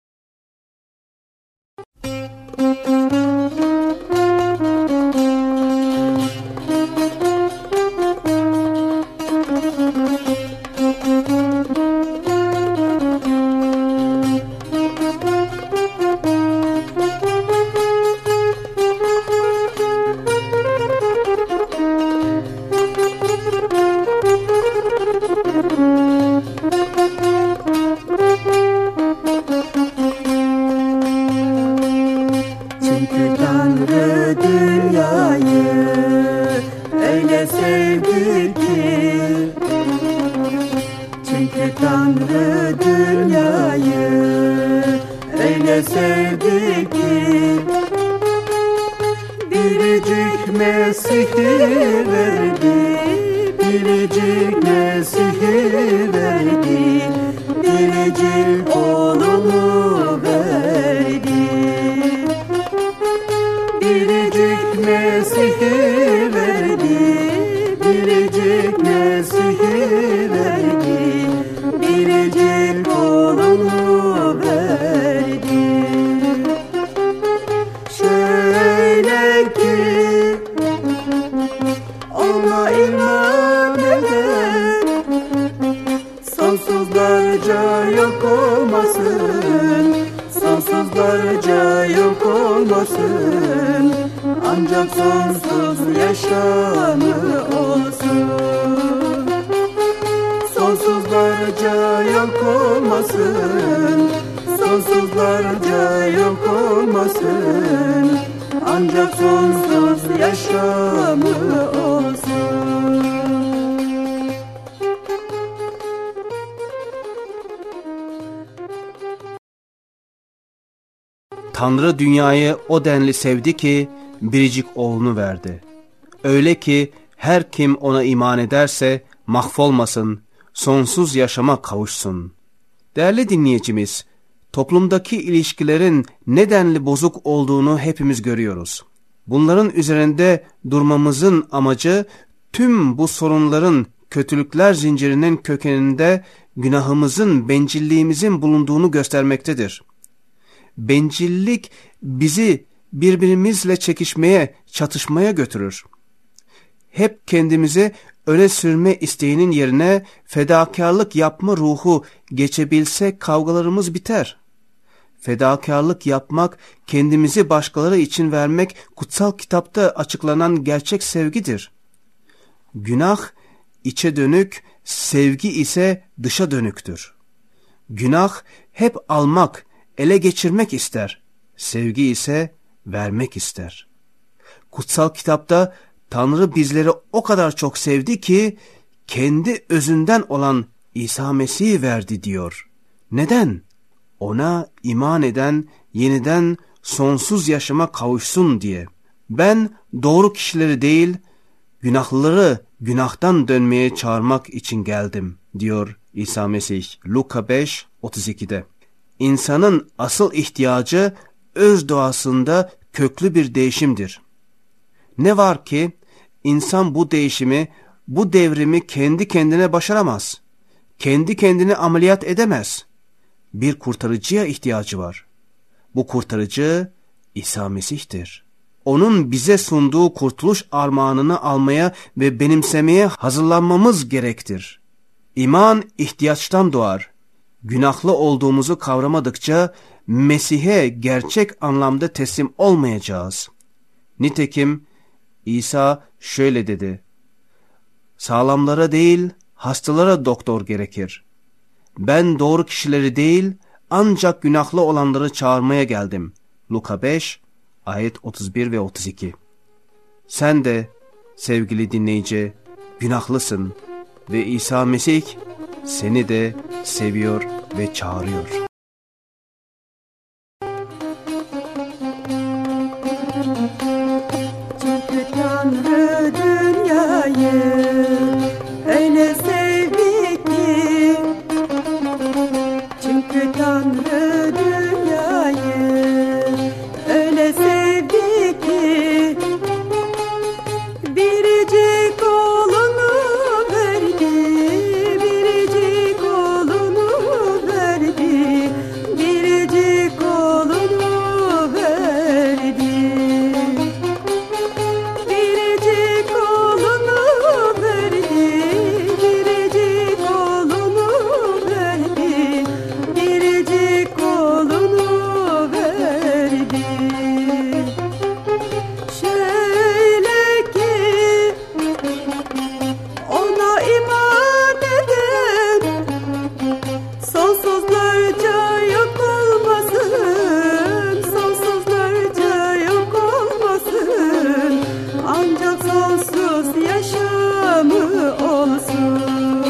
Ancak sonsuz yaşamı olsun. Sonsuzlarca yok olmasın, sonsuzlarca yok olmasın. Ancak sonsuz yaşamı olsun. Tanrı dünyayı o denli sevdi ki biricik oğlunu verdi. Öyle ki her kim ona iman ederse mahvolmasın, sonsuz yaşama kavuşsun. Değerli dinleyicimiz, toplumdaki ilişkilerin nedenli bozuk olduğunu hepimiz görüyoruz. Bunların üzerinde durmamızın amacı tüm bu sorunların, kötülükler zincirinin kökeninde günahımızın, bencilliğimizin bulunduğunu göstermektedir. Bencillik bizi birbirimizle çekişmeye, çatışmaya götürür. Hep kendimize öne sürme isteğinin yerine fedakarlık yapma ruhu geçebilse kavgalarımız biter. Fedakarlık yapmak, kendimizi başkaları için vermek kutsal kitapta açıklanan gerçek sevgidir. Günah içe dönük, sevgi ise dışa dönüktür. Günah hep almak, ele geçirmek ister. Sevgi ise vermek ister. Kutsal kitapta Tanrı bizleri o kadar çok sevdi ki kendi özünden olan İsa Mesih'i verdi diyor. Neden? Ona iman eden yeniden sonsuz yaşama kavuşsun diye. Ben doğru kişileri değil, günahlıları günahtan dönmeye çağırmak için geldim diyor İsa Mesih Luka 5:32'de. İnsanın asıl ihtiyacı öz doğasında köklü bir değişimdir. Ne var ki insan bu değişimi, bu devrimi kendi kendine başaramaz. Kendi kendine ameliyat edemez. Bir kurtarıcıya ihtiyacı var. Bu kurtarıcı İsa Mesih'tir. Onun bize sunduğu kurtuluş armağanını almaya ve benimsemeye hazırlanmamız gerektir. İman ihtiyaçtan doğar. Günahlı olduğumuzu kavramadıkça Mesih'e gerçek anlamda teslim olmayacağız. Nitekim İsa şöyle dedi: sağlamlara değil, hastalara doktor gerekir. Ben doğru kişileri değil, ancak günahlı olanları çağırmaya geldim. Luka 5, ayet 31 ve 32. Sen de sevgili dinleyici günahlısın ve İsa Mesih seni de seviyor ve çağırıyor. Çünkü Tanrı dünyayı öyle sevdi ki, çünkü Tanrı dünyayı öyle sevdi ki, biricik oğlunu verdi, biricik oğlunu verdi, biricik oğlunu verdi. Biricik oğlunu verdi, biricik oğlunu verdi, biricik oğlunu verdi. Şöyle ki ona iman eden sonsuzlarca yok olmasın, sonsuzlarca yok olmasın, ancak sonsuz yaşamı olsun.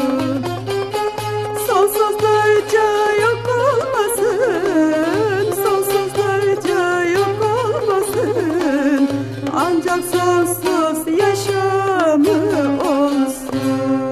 Sonsuzlarca yok olmasın, sonsuzlarca yok olmasın, ancak sonsuz yaşamı olsun.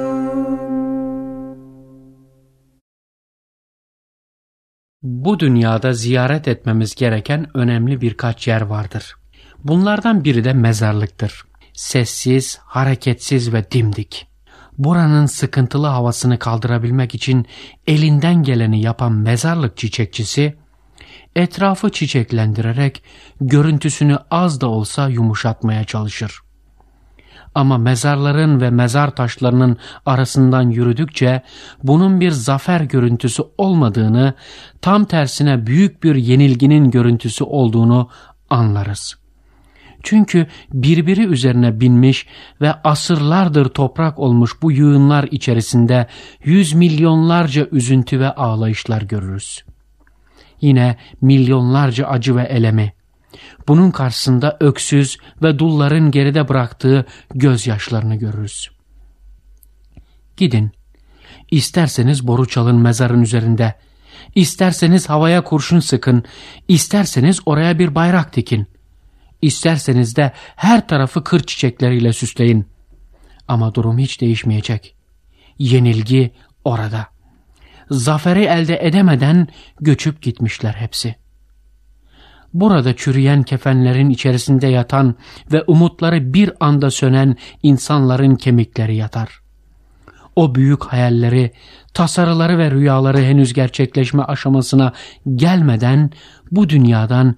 Bu dünyada ziyaret etmemiz gereken önemli birkaç yer vardır. Bunlardan biri de mezarlıktır. Sessiz, hareketsiz ve dimdik. Buranın sıkıntılı havasını kaldırabilmek için elinden geleni yapan mezarlık çiçekçisi, etrafı çiçeklendirerek görüntüsünü az da olsa yumuşatmaya çalışır. Ama mezarların ve mezar taşlarının arasından yürüdükçe bunun bir zafer görüntüsü olmadığını, tam tersine büyük bir yenilginin görüntüsü olduğunu anlarız. Çünkü birbiri üzerine binmiş ve asırlardır toprak olmuş bu yığınlar içerisinde yüz milyonlarca üzüntü ve ağlayışlar görürüz. Yine milyonlarca acı ve elemi. Bunun karşısında öksüz ve dulların geride bıraktığı gözyaşlarını görürüz. Gidin, isterseniz boru çalın mezarın üzerinde, isterseniz havaya kurşun sıkın, isterseniz oraya bir bayrak dikin, isterseniz de her tarafı kır çiçekleriyle süsleyin. Ama durum hiç değişmeyecek. Yenilgi orada. Zaferi elde edemeden göçüp gitmişler hepsi. Burada çürüyen kefenlerin içerisinde yatan ve umutları bir anda sönen insanların kemikleri yatar. O büyük hayalleri, tasarıları ve rüyaları henüz gerçekleşme aşamasına gelmeden bu dünyadan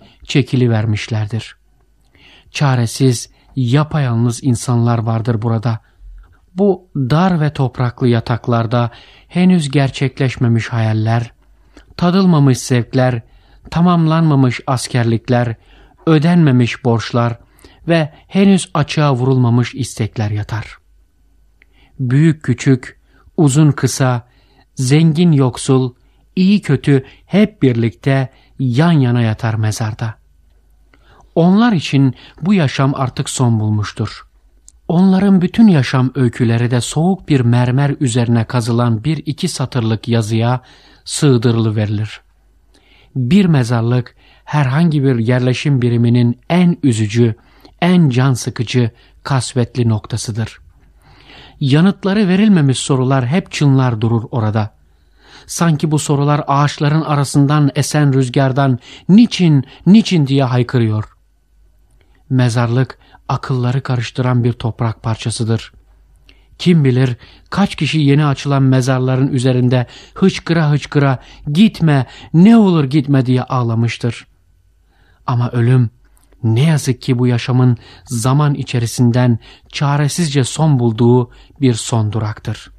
çekilivermişlerdir. Çaresiz, yapayalnız insanlar vardır burada. Bu dar ve topraklı yataklarda henüz gerçekleşmemiş hayaller, tadılmamış zevkler, tamamlanmamış askerlikler, ödenmemiş borçlar ve henüz açığa vurulmamış istekler yatar. Büyük küçük, uzun kısa, zengin yoksul, iyi kötü hep birlikte yan yana yatar mezarda. Onlar için bu yaşam artık son bulmuştur. Onların bütün yaşam öyküleri de soğuk bir mermer üzerine kazılan bir iki satırlık yazıya sığdırılıverilir. Bir mezarlık herhangi bir yerleşim biriminin en üzücü, en can sıkıcı, kasvetli noktasıdır. Yanıtları verilmemiş sorular hep çınlar durur orada. Sanki bu sorular ağaçların arasından esen rüzgardan niçin diye haykırıyor. Mezarlık akılları karıştıran bir toprak parçasıdır. Kim bilir kaç kişi yeni açılan mezarların üzerinde hıçkıra hıçkıra gitme, ne olur gitme diye ağlamıştır. Ama ölüm ne yazık ki bu yaşamın zaman içerisinden çaresizce son bulduğu bir son duraktır.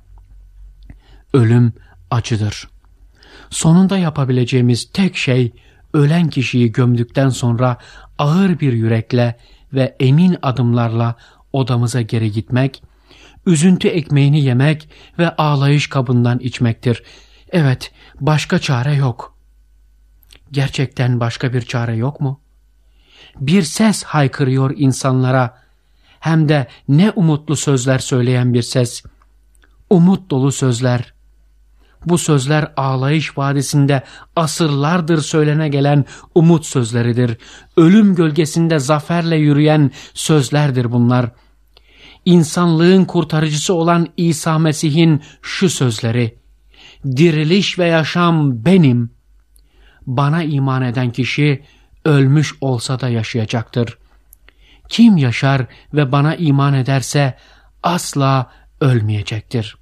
Ölüm acıdır. Sonunda yapabileceğimiz tek şey ölen kişiyi gömdükten sonra ağır bir yürekle ve emin adımlarla odamıza geri gitmek, üzüntü ekmeğini yemek ve ağlayış kabından içmektir. Evet, başka çare yok. Gerçekten başka bir çare yok mu? Bir ses haykırıyor insanlara, hem de ne umutlu sözler söyleyen bir ses. Umut dolu sözler. Bu sözler ağlayış vadisinde asırlardır söylene gelen umut sözleridir. Ölüm gölgesinde zaferle yürüyen sözlerdir bunlar. İnsanlığın kurtarıcısı olan İsa Mesih'in şu sözleri: diriliş ve yaşam benim. Bana iman eden kişi ölmüş olsa da yaşayacaktır. Kim yaşar ve bana iman ederse asla ölmeyecektir.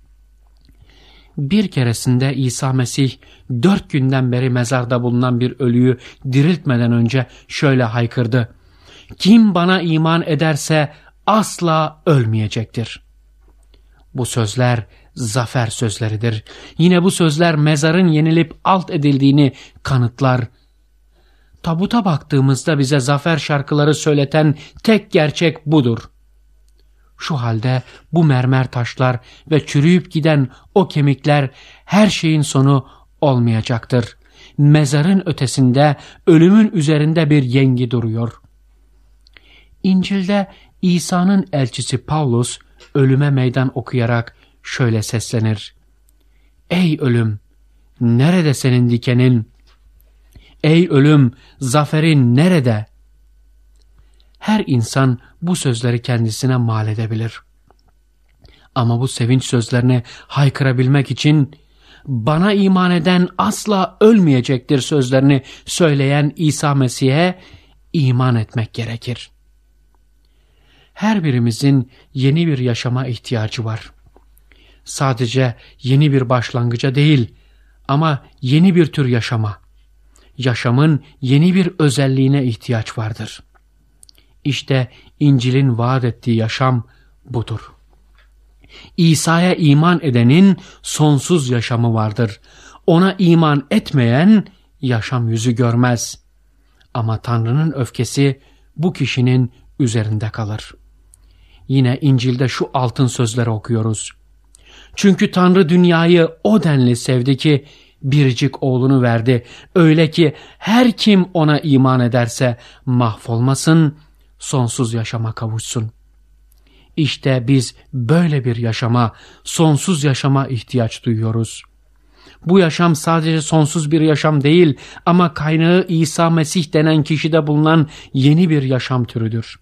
Bir keresinde İsa Mesih 4 günden beri mezarda bulunan bir ölüyü diriltmeden önce şöyle haykırdı: kim bana iman ederse asla ölmeyecektir. Bu sözler zafer sözleridir. Yine bu sözler mezarın yenilip alt edildiğini kanıtlar. Tabuta baktığımızda bize zafer şarkıları söyleten tek gerçek budur. Şu halde bu mermer taşlar ve çürüyüp giden o kemikler her şeyin sonu olmayacaktır. Mezarın ötesinde, ölümün üzerinde bir yengi duruyor. İncil'de İsa'nın elçisi Pavlus ölüme meydan okuyarak şöyle seslenir: ey ölüm, nerede senin dikenin? Ey ölüm, zaferin nerede? Her insan bu sözleri kendisine mal edebilir. Ama bu sevinç sözlerini haykırabilmek için bana iman eden asla ölmeyecektir sözlerini söyleyen İsa Mesih'e iman etmek gerekir. Her birimizin yeni bir yaşama ihtiyacı var. Sadece yeni bir başlangıca değil ama yeni bir tür yaşama. Yaşamın yeni bir özelliğine ihtiyaç vardır. İşte İncil'in vaat ettiği yaşam budur. İsa'ya iman edenin sonsuz yaşamı vardır. Ona iman etmeyen yaşam yüzü görmez. Ama Tanrı'nın öfkesi bu kişinin üzerinde kalır. Yine İncil'de şu altın sözleri okuyoruz: çünkü Tanrı dünyayı o denli sevdi ki biricik oğlunu verdi. Öyle ki her kim ona iman ederse mahvolmasın, sonsuz yaşama kavuşsun. İşte biz böyle bir yaşama, sonsuz yaşama ihtiyaç duyuyoruz. Bu yaşam sadece sonsuz bir yaşam değil ama kaynağı İsa Mesih denen kişide bulunan yeni bir yaşam türüdür.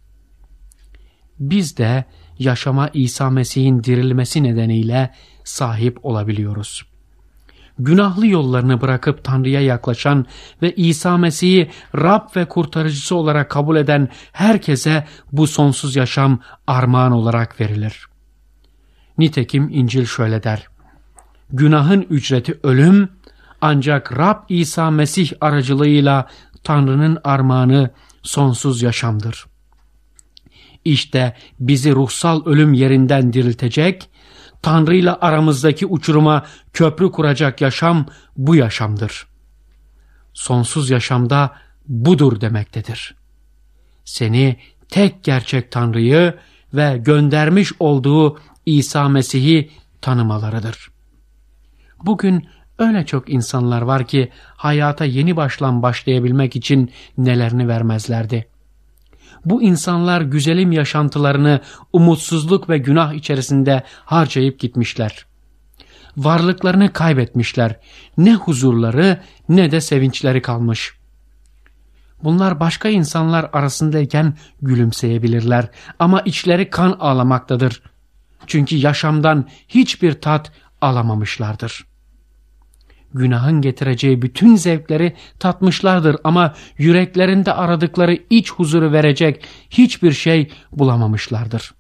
Biz de yaşama İsa Mesih'in dirilmesi nedeniyle sahip olabiliyoruz. Günahlı yollarını bırakıp Tanrı'ya yaklaşan ve İsa Mesih'i Rab ve kurtarıcısı olarak kabul eden herkese bu sonsuz yaşam armağan olarak verilir. Nitekim İncil şöyle der: günahın ücreti ölüm, ancak Rab İsa Mesih aracılığıyla Tanrı'nın armağanı sonsuz yaşamdır. İşte bizi ruhsal ölüm yerinden diriltecek, Tanrı ile aramızdaki uçuruma köprü kuracak yaşam bu yaşamdır. Sonsuz yaşamda budur demektedir. Seni tek gerçek Tanrı'yı ve göndermiş olduğu İsa Mesih'i tanımalarıdır. Bugün öyle çok insanlar var ki hayata yeni baştan başlayabilmek için nelerini vermezlerdi. Bu insanlar güzelim yaşantılarını umutsuzluk ve günah içerisinde harcayıp gitmişler. Varlıklarını kaybetmişler. Ne huzurları ne de sevinçleri kalmış. Bunlar başka insanlar arasındayken gülümseyebilirler ama içleri kan ağlamaktadır. Çünkü yaşamdan hiçbir tat alamamışlardır. Günahın getireceği bütün zevkleri tatmışlardır ama yüreklerinde aradıkları iç huzuru verecek hiçbir şey bulamamışlardır.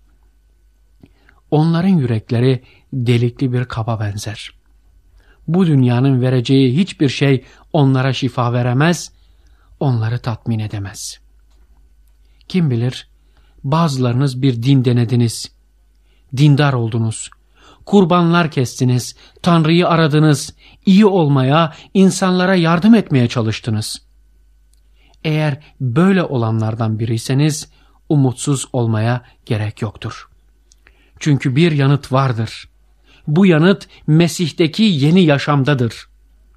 Onların yürekleri delikli bir kaba benzer. Bu dünyanın vereceği hiçbir şey onlara şifa veremez, onları tatmin edemez. Kim bilir, bazılarınız bir din denediniz, dindar oldunuz, kurbanlar kestiniz, Tanrı'yı aradınız, iyi olmaya, insanlara yardım etmeye çalıştınız. Eğer böyle olanlardan biriyseniz, umutsuz olmaya gerek yoktur. Çünkü bir yanıt vardır. Bu yanıt Mesih'teki yeni yaşamdadır.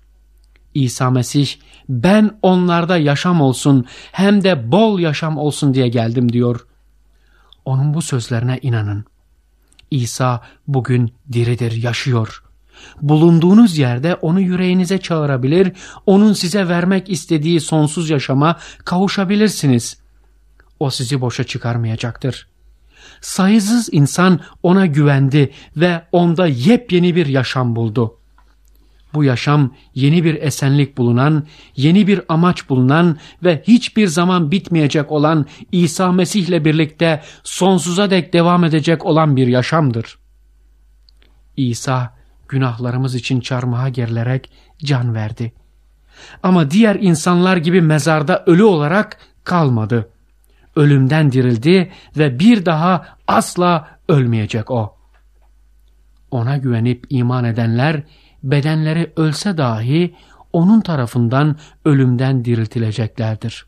İsa Mesih, ben onlarda yaşam olsun, hem de bol yaşam olsun diye geldim diyor. Onun bu sözlerine inanın. İsa bugün diridir, yaşıyor. Bulunduğunuz yerde onu yüreğinize çağırabilir, onun size vermek istediği sonsuz yaşama kavuşabilirsiniz. O sizi boşa çıkarmayacaktır. Sayısız insan ona güvendi ve onda yepyeni bir yaşam buldu. Bu yaşam yeni bir esenlik bulunan, yeni bir amaç bulunan ve hiçbir zaman bitmeyecek olan İsa Mesih'le birlikte sonsuza dek devam edecek olan bir yaşamdır. İsa günahlarımız için çarmıha gerilerek can verdi. Ama diğer insanlar gibi mezarda ölü olarak kalmadı. Ölümden dirildi ve bir daha asla ölmeyecek o. Ona güvenip iman edenler, bedenleri ölse dahi onun tarafından ölümden diriltileceklerdir.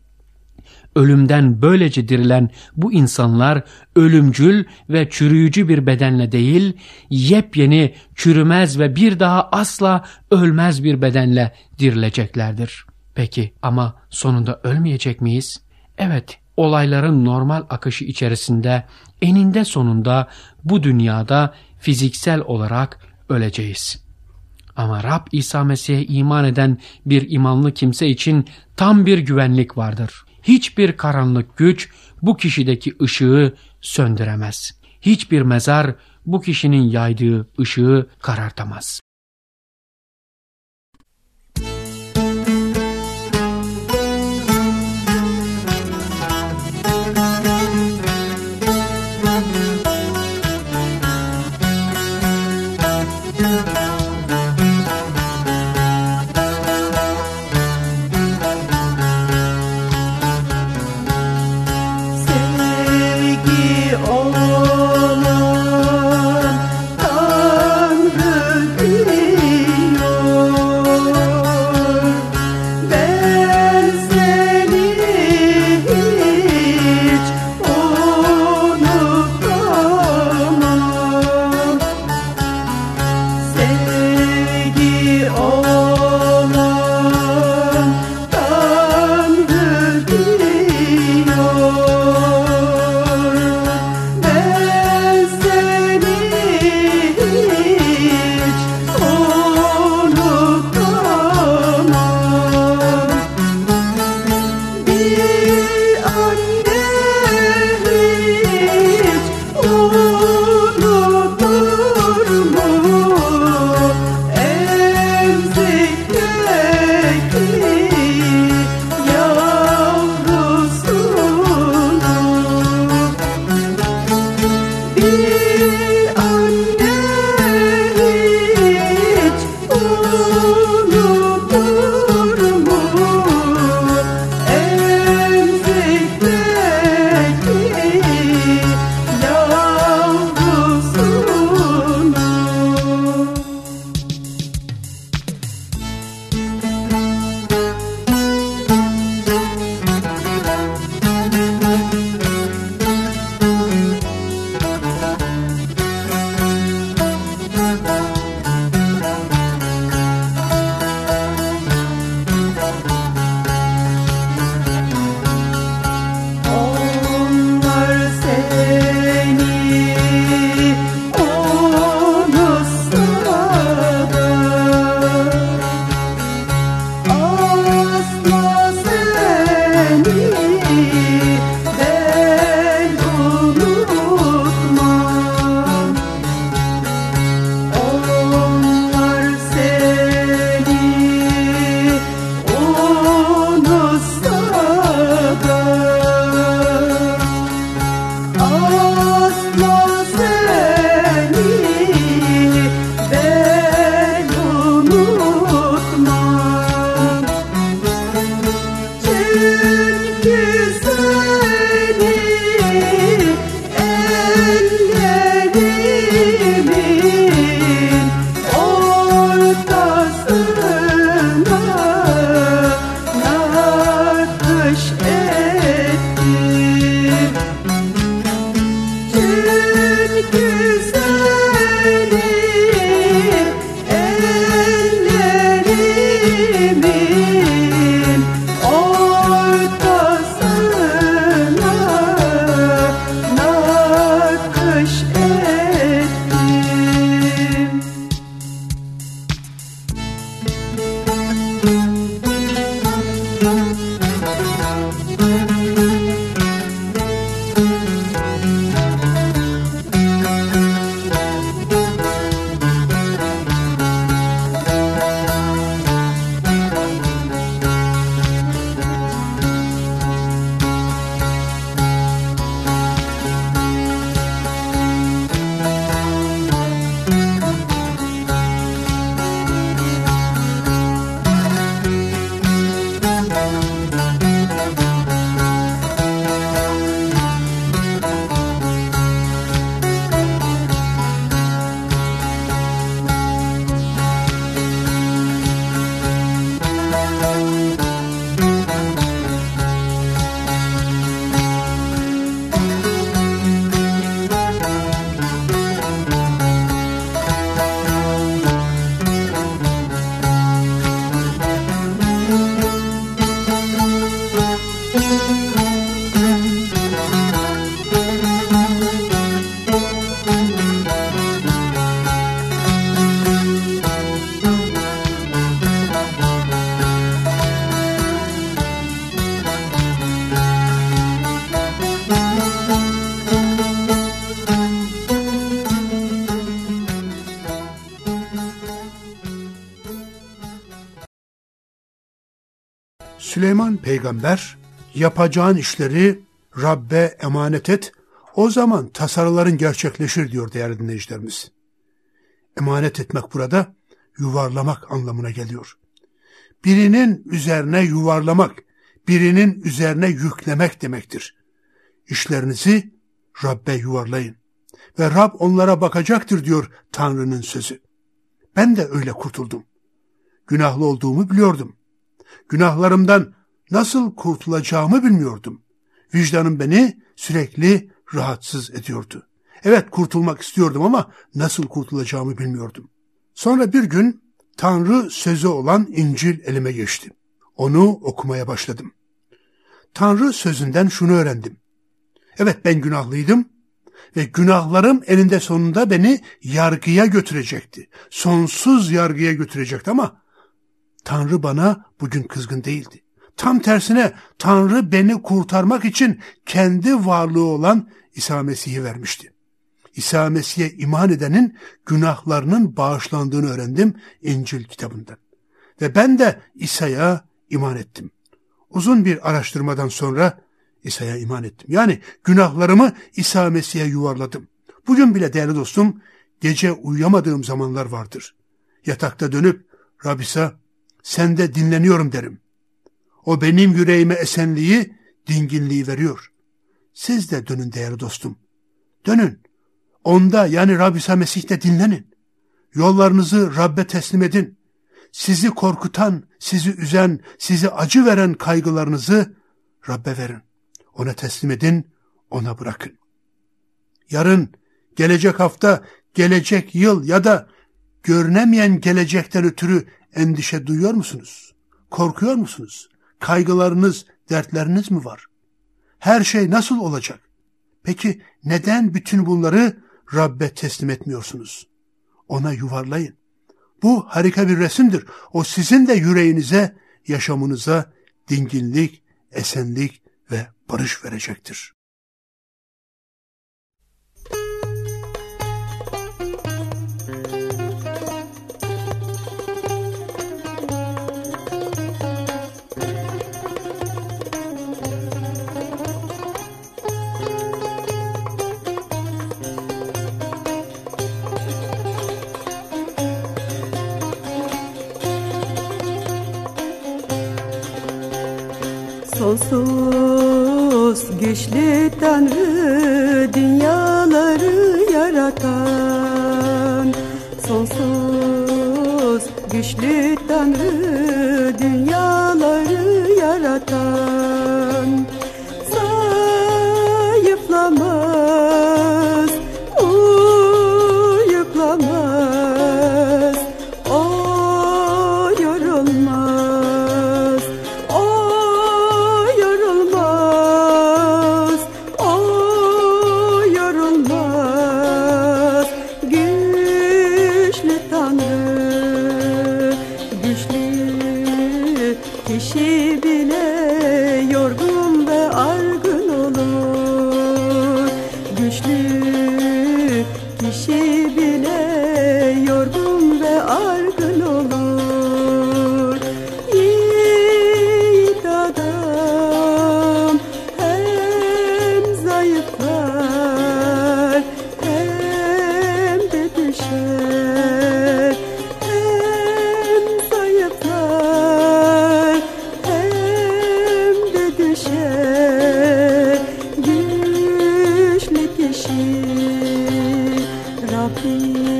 Ölümden böylece dirilen bu insanlar ölümcül ve çürüyücü bir bedenle değil, yepyeni, çürümez ve bir daha asla ölmez bir bedenle dirileceklerdir. Peki ama sonunda ölmeyecek miyiz? Evet, olayların normal akışı içerisinde eninde sonunda bu dünyada fiziksel olarak öleceğiz. Ama Rab İsa Mesih'e iman eden bir imanlı kimse için tam bir güvenlik vardır. Hiçbir karanlık güç bu kişideki ışığı söndüremez. Hiçbir mezar bu kişinin yaydığı ışığı karartamaz. Sevgi olan Tanrı Süleyman peygamber yapacağın işleri Rabbe emanet et, o zaman tasarıların gerçekleşir diyor değerli dinleyicilerimiz. Emanet etmek burada yuvarlamak anlamına geliyor. Birinin üzerine yuvarlamak, birinin üzerine yüklemek demektir. İşlerinizi Rabbe yuvarlayın ve Rab onlara bakacaktır diyor Tanrı'nın sözü. Ben de öyle kurtuldum. Günahlı olduğumu biliyordum. Günahlarımdan nasıl kurtulacağımı bilmiyordum. Vicdanım beni sürekli rahatsız ediyordu. Evet, kurtulmak istiyordum ama nasıl kurtulacağımı bilmiyordum. Sonra bir gün Tanrı sözü olan İncil elime geçti. Onu okumaya başladım. Tanrı sözünden şunu öğrendim. Evet, ben günahlıydım ve günahlarım eninde sonunda beni yargıya götürecekti. Sonsuz yargıya götürecekti ama Tanrı bana bugün kızgın değildi. Tam tersine Tanrı beni kurtarmak için kendi varlığı olan İsa Mesih'i vermişti. İsa Mesih'e iman edenin günahlarının bağışlandığını öğrendim İncil kitabından. Ve ben de İsa'ya iman ettim. Uzun bir araştırmadan sonra İsa'ya iman ettim. Yani günahlarımı İsa Mesih'e yuvarladım. Bugün bile değerli dostum, gece uyuyamadığım zamanlar vardır. Yatakta dönüp Rab İsa, sende dinleniyorum derim. O benim yüreğime esenliği, dinginliği veriyor. Siz de dönün değerli dostum. Dönün. Onda, yani Rab İsa Mesih'te dinlenin. Yollarınızı Rab'be teslim edin. Sizi korkutan, sizi üzen, sizi acı veren kaygılarınızı Rab'be verin. Ona teslim edin, ona bırakın. Yarın, gelecek hafta, gelecek yıl ya da görünemeyen gelecekten ötürü endişe duyuyor musunuz? Korkuyor musunuz? Kaygılarınız, dertleriniz mi var? Her şey nasıl olacak? Peki neden bütün bunları Rab'be teslim etmiyorsunuz? Ona yuvarlayın. Bu harika bir resimdir. O sizin de yüreğinize, yaşamınıza dinginlik, esenlik ve barış verecektir. Sonsuz güçlü Tanrı, dünyaları yaratan. Sonsuz güçlü Tanrı, dünyaları yaratan. Zayıflamaz, uyuklamaz, o yorulmaz, o yorulmaz, o yorulmaz. Güçlü Tanrı, güçlü kişi bile yorgun ve argın olur. Güçlü kişi bile yorgun ve argın olur. Yiğit adam hem zayıflar hem de düşer. Hem zayıflar hem de düşer. Güçlü kişi Rabbi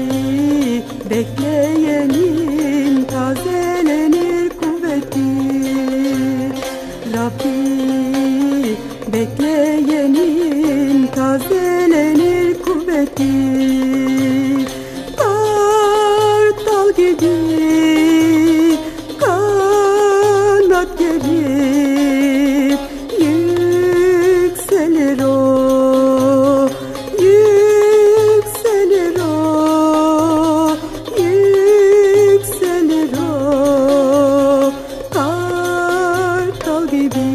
bekleyenin tazelenir kuvveti. Rabbi bekleyenin tazelenir kuvveti. Kartal gibi kanat gerip yükselir o, yükselir o, yükselir o. Kartal gibi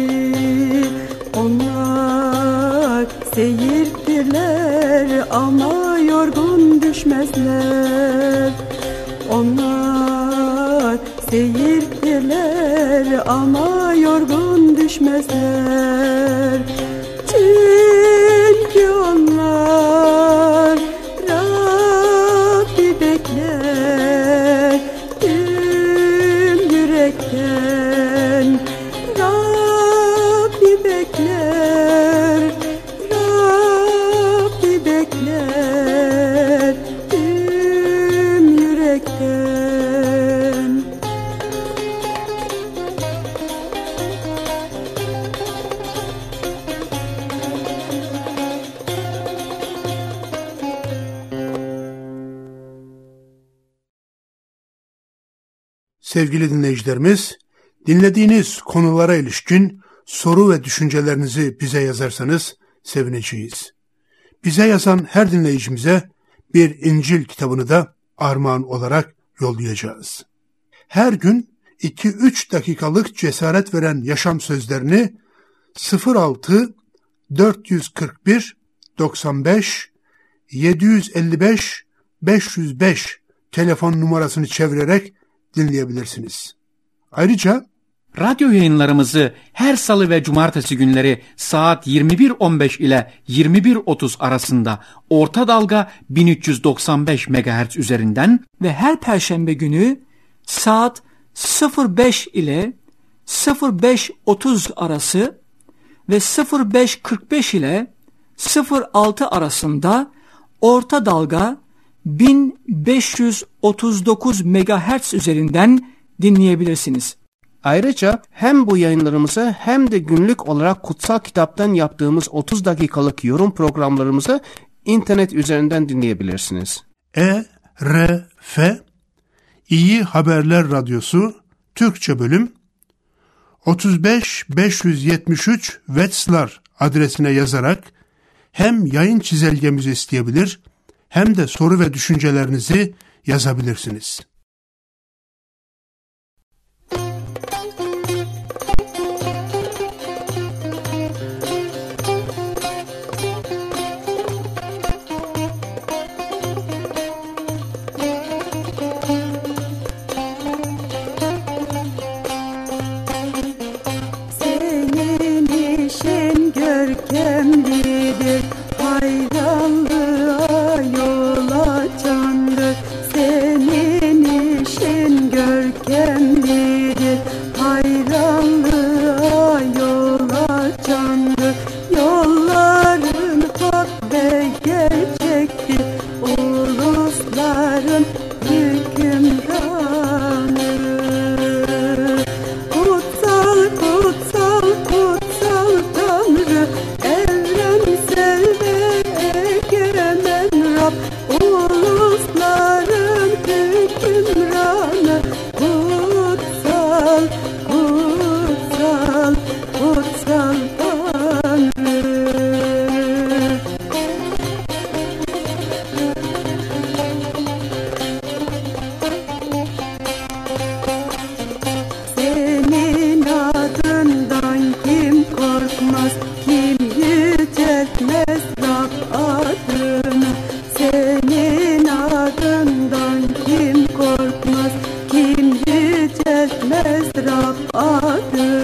onlar seyirtirler ama yorgun düşmezler. Onlar seyirtirler düşerler ama yorgun düşmezler. Çünkü onlar Rabbi bekler tüm yürekten. Rabbi bekler, Rabbi bekler tüm yürekten. Sevgili dinleyicilerimiz, dinlediğiniz konulara ilişkin soru ve düşüncelerinizi bize yazarsanız sevineceğiz. Bize yazan her dinleyicimize bir İncil kitabını da armağan olarak yollayacağız. Her gün 2-3 dakikalık cesaret veren yaşam sözlerini 06 441 95 755 505 telefon numarasını çevirerek dinleyebilirsiniz. Ayrıca radyo yayınlarımızı her salı ve cumartesi günleri saat 21.15 ile 21.30 arasında orta dalga 1395 MHz üzerinden ve her perşembe günü saat 05 ile 05.30 arası ve 05.45 ile 06 arasında orta dalga 1539 MHz üzerinden dinleyebilirsiniz. Ayrıca hem bu yayınlarımızı hem de günlük olarak kutsal kitaptan yaptığımız 30 dakikalık yorum programlarımızı internet üzerinden dinleyebilirsiniz. ERF İyi Haberler Radyosu Türkçe bölüm 35573 Wetzlar adresine yazarak hem yayın çizelgemizi isteyebilir hem de soru ve düşüncelerinizi yazabilirsiniz. Senin işin görkemlidir, hayranlığa yol açandır. Senin işin görkemlidir, hayranlığa yol açandır. Yolların hak ve gerçektir, ulusların hükümranı. Kutsal, kutsal, kutsal Tanrı, evrensel ve egemen Rab, ulusların hükümranı. Kutsal, kutsal, kutsal Tanrı. Senin adından kim korkmaz, kim yüceltmez Rab adını. Senin adından kim korkmaz, kim yüceltmez Rab adını.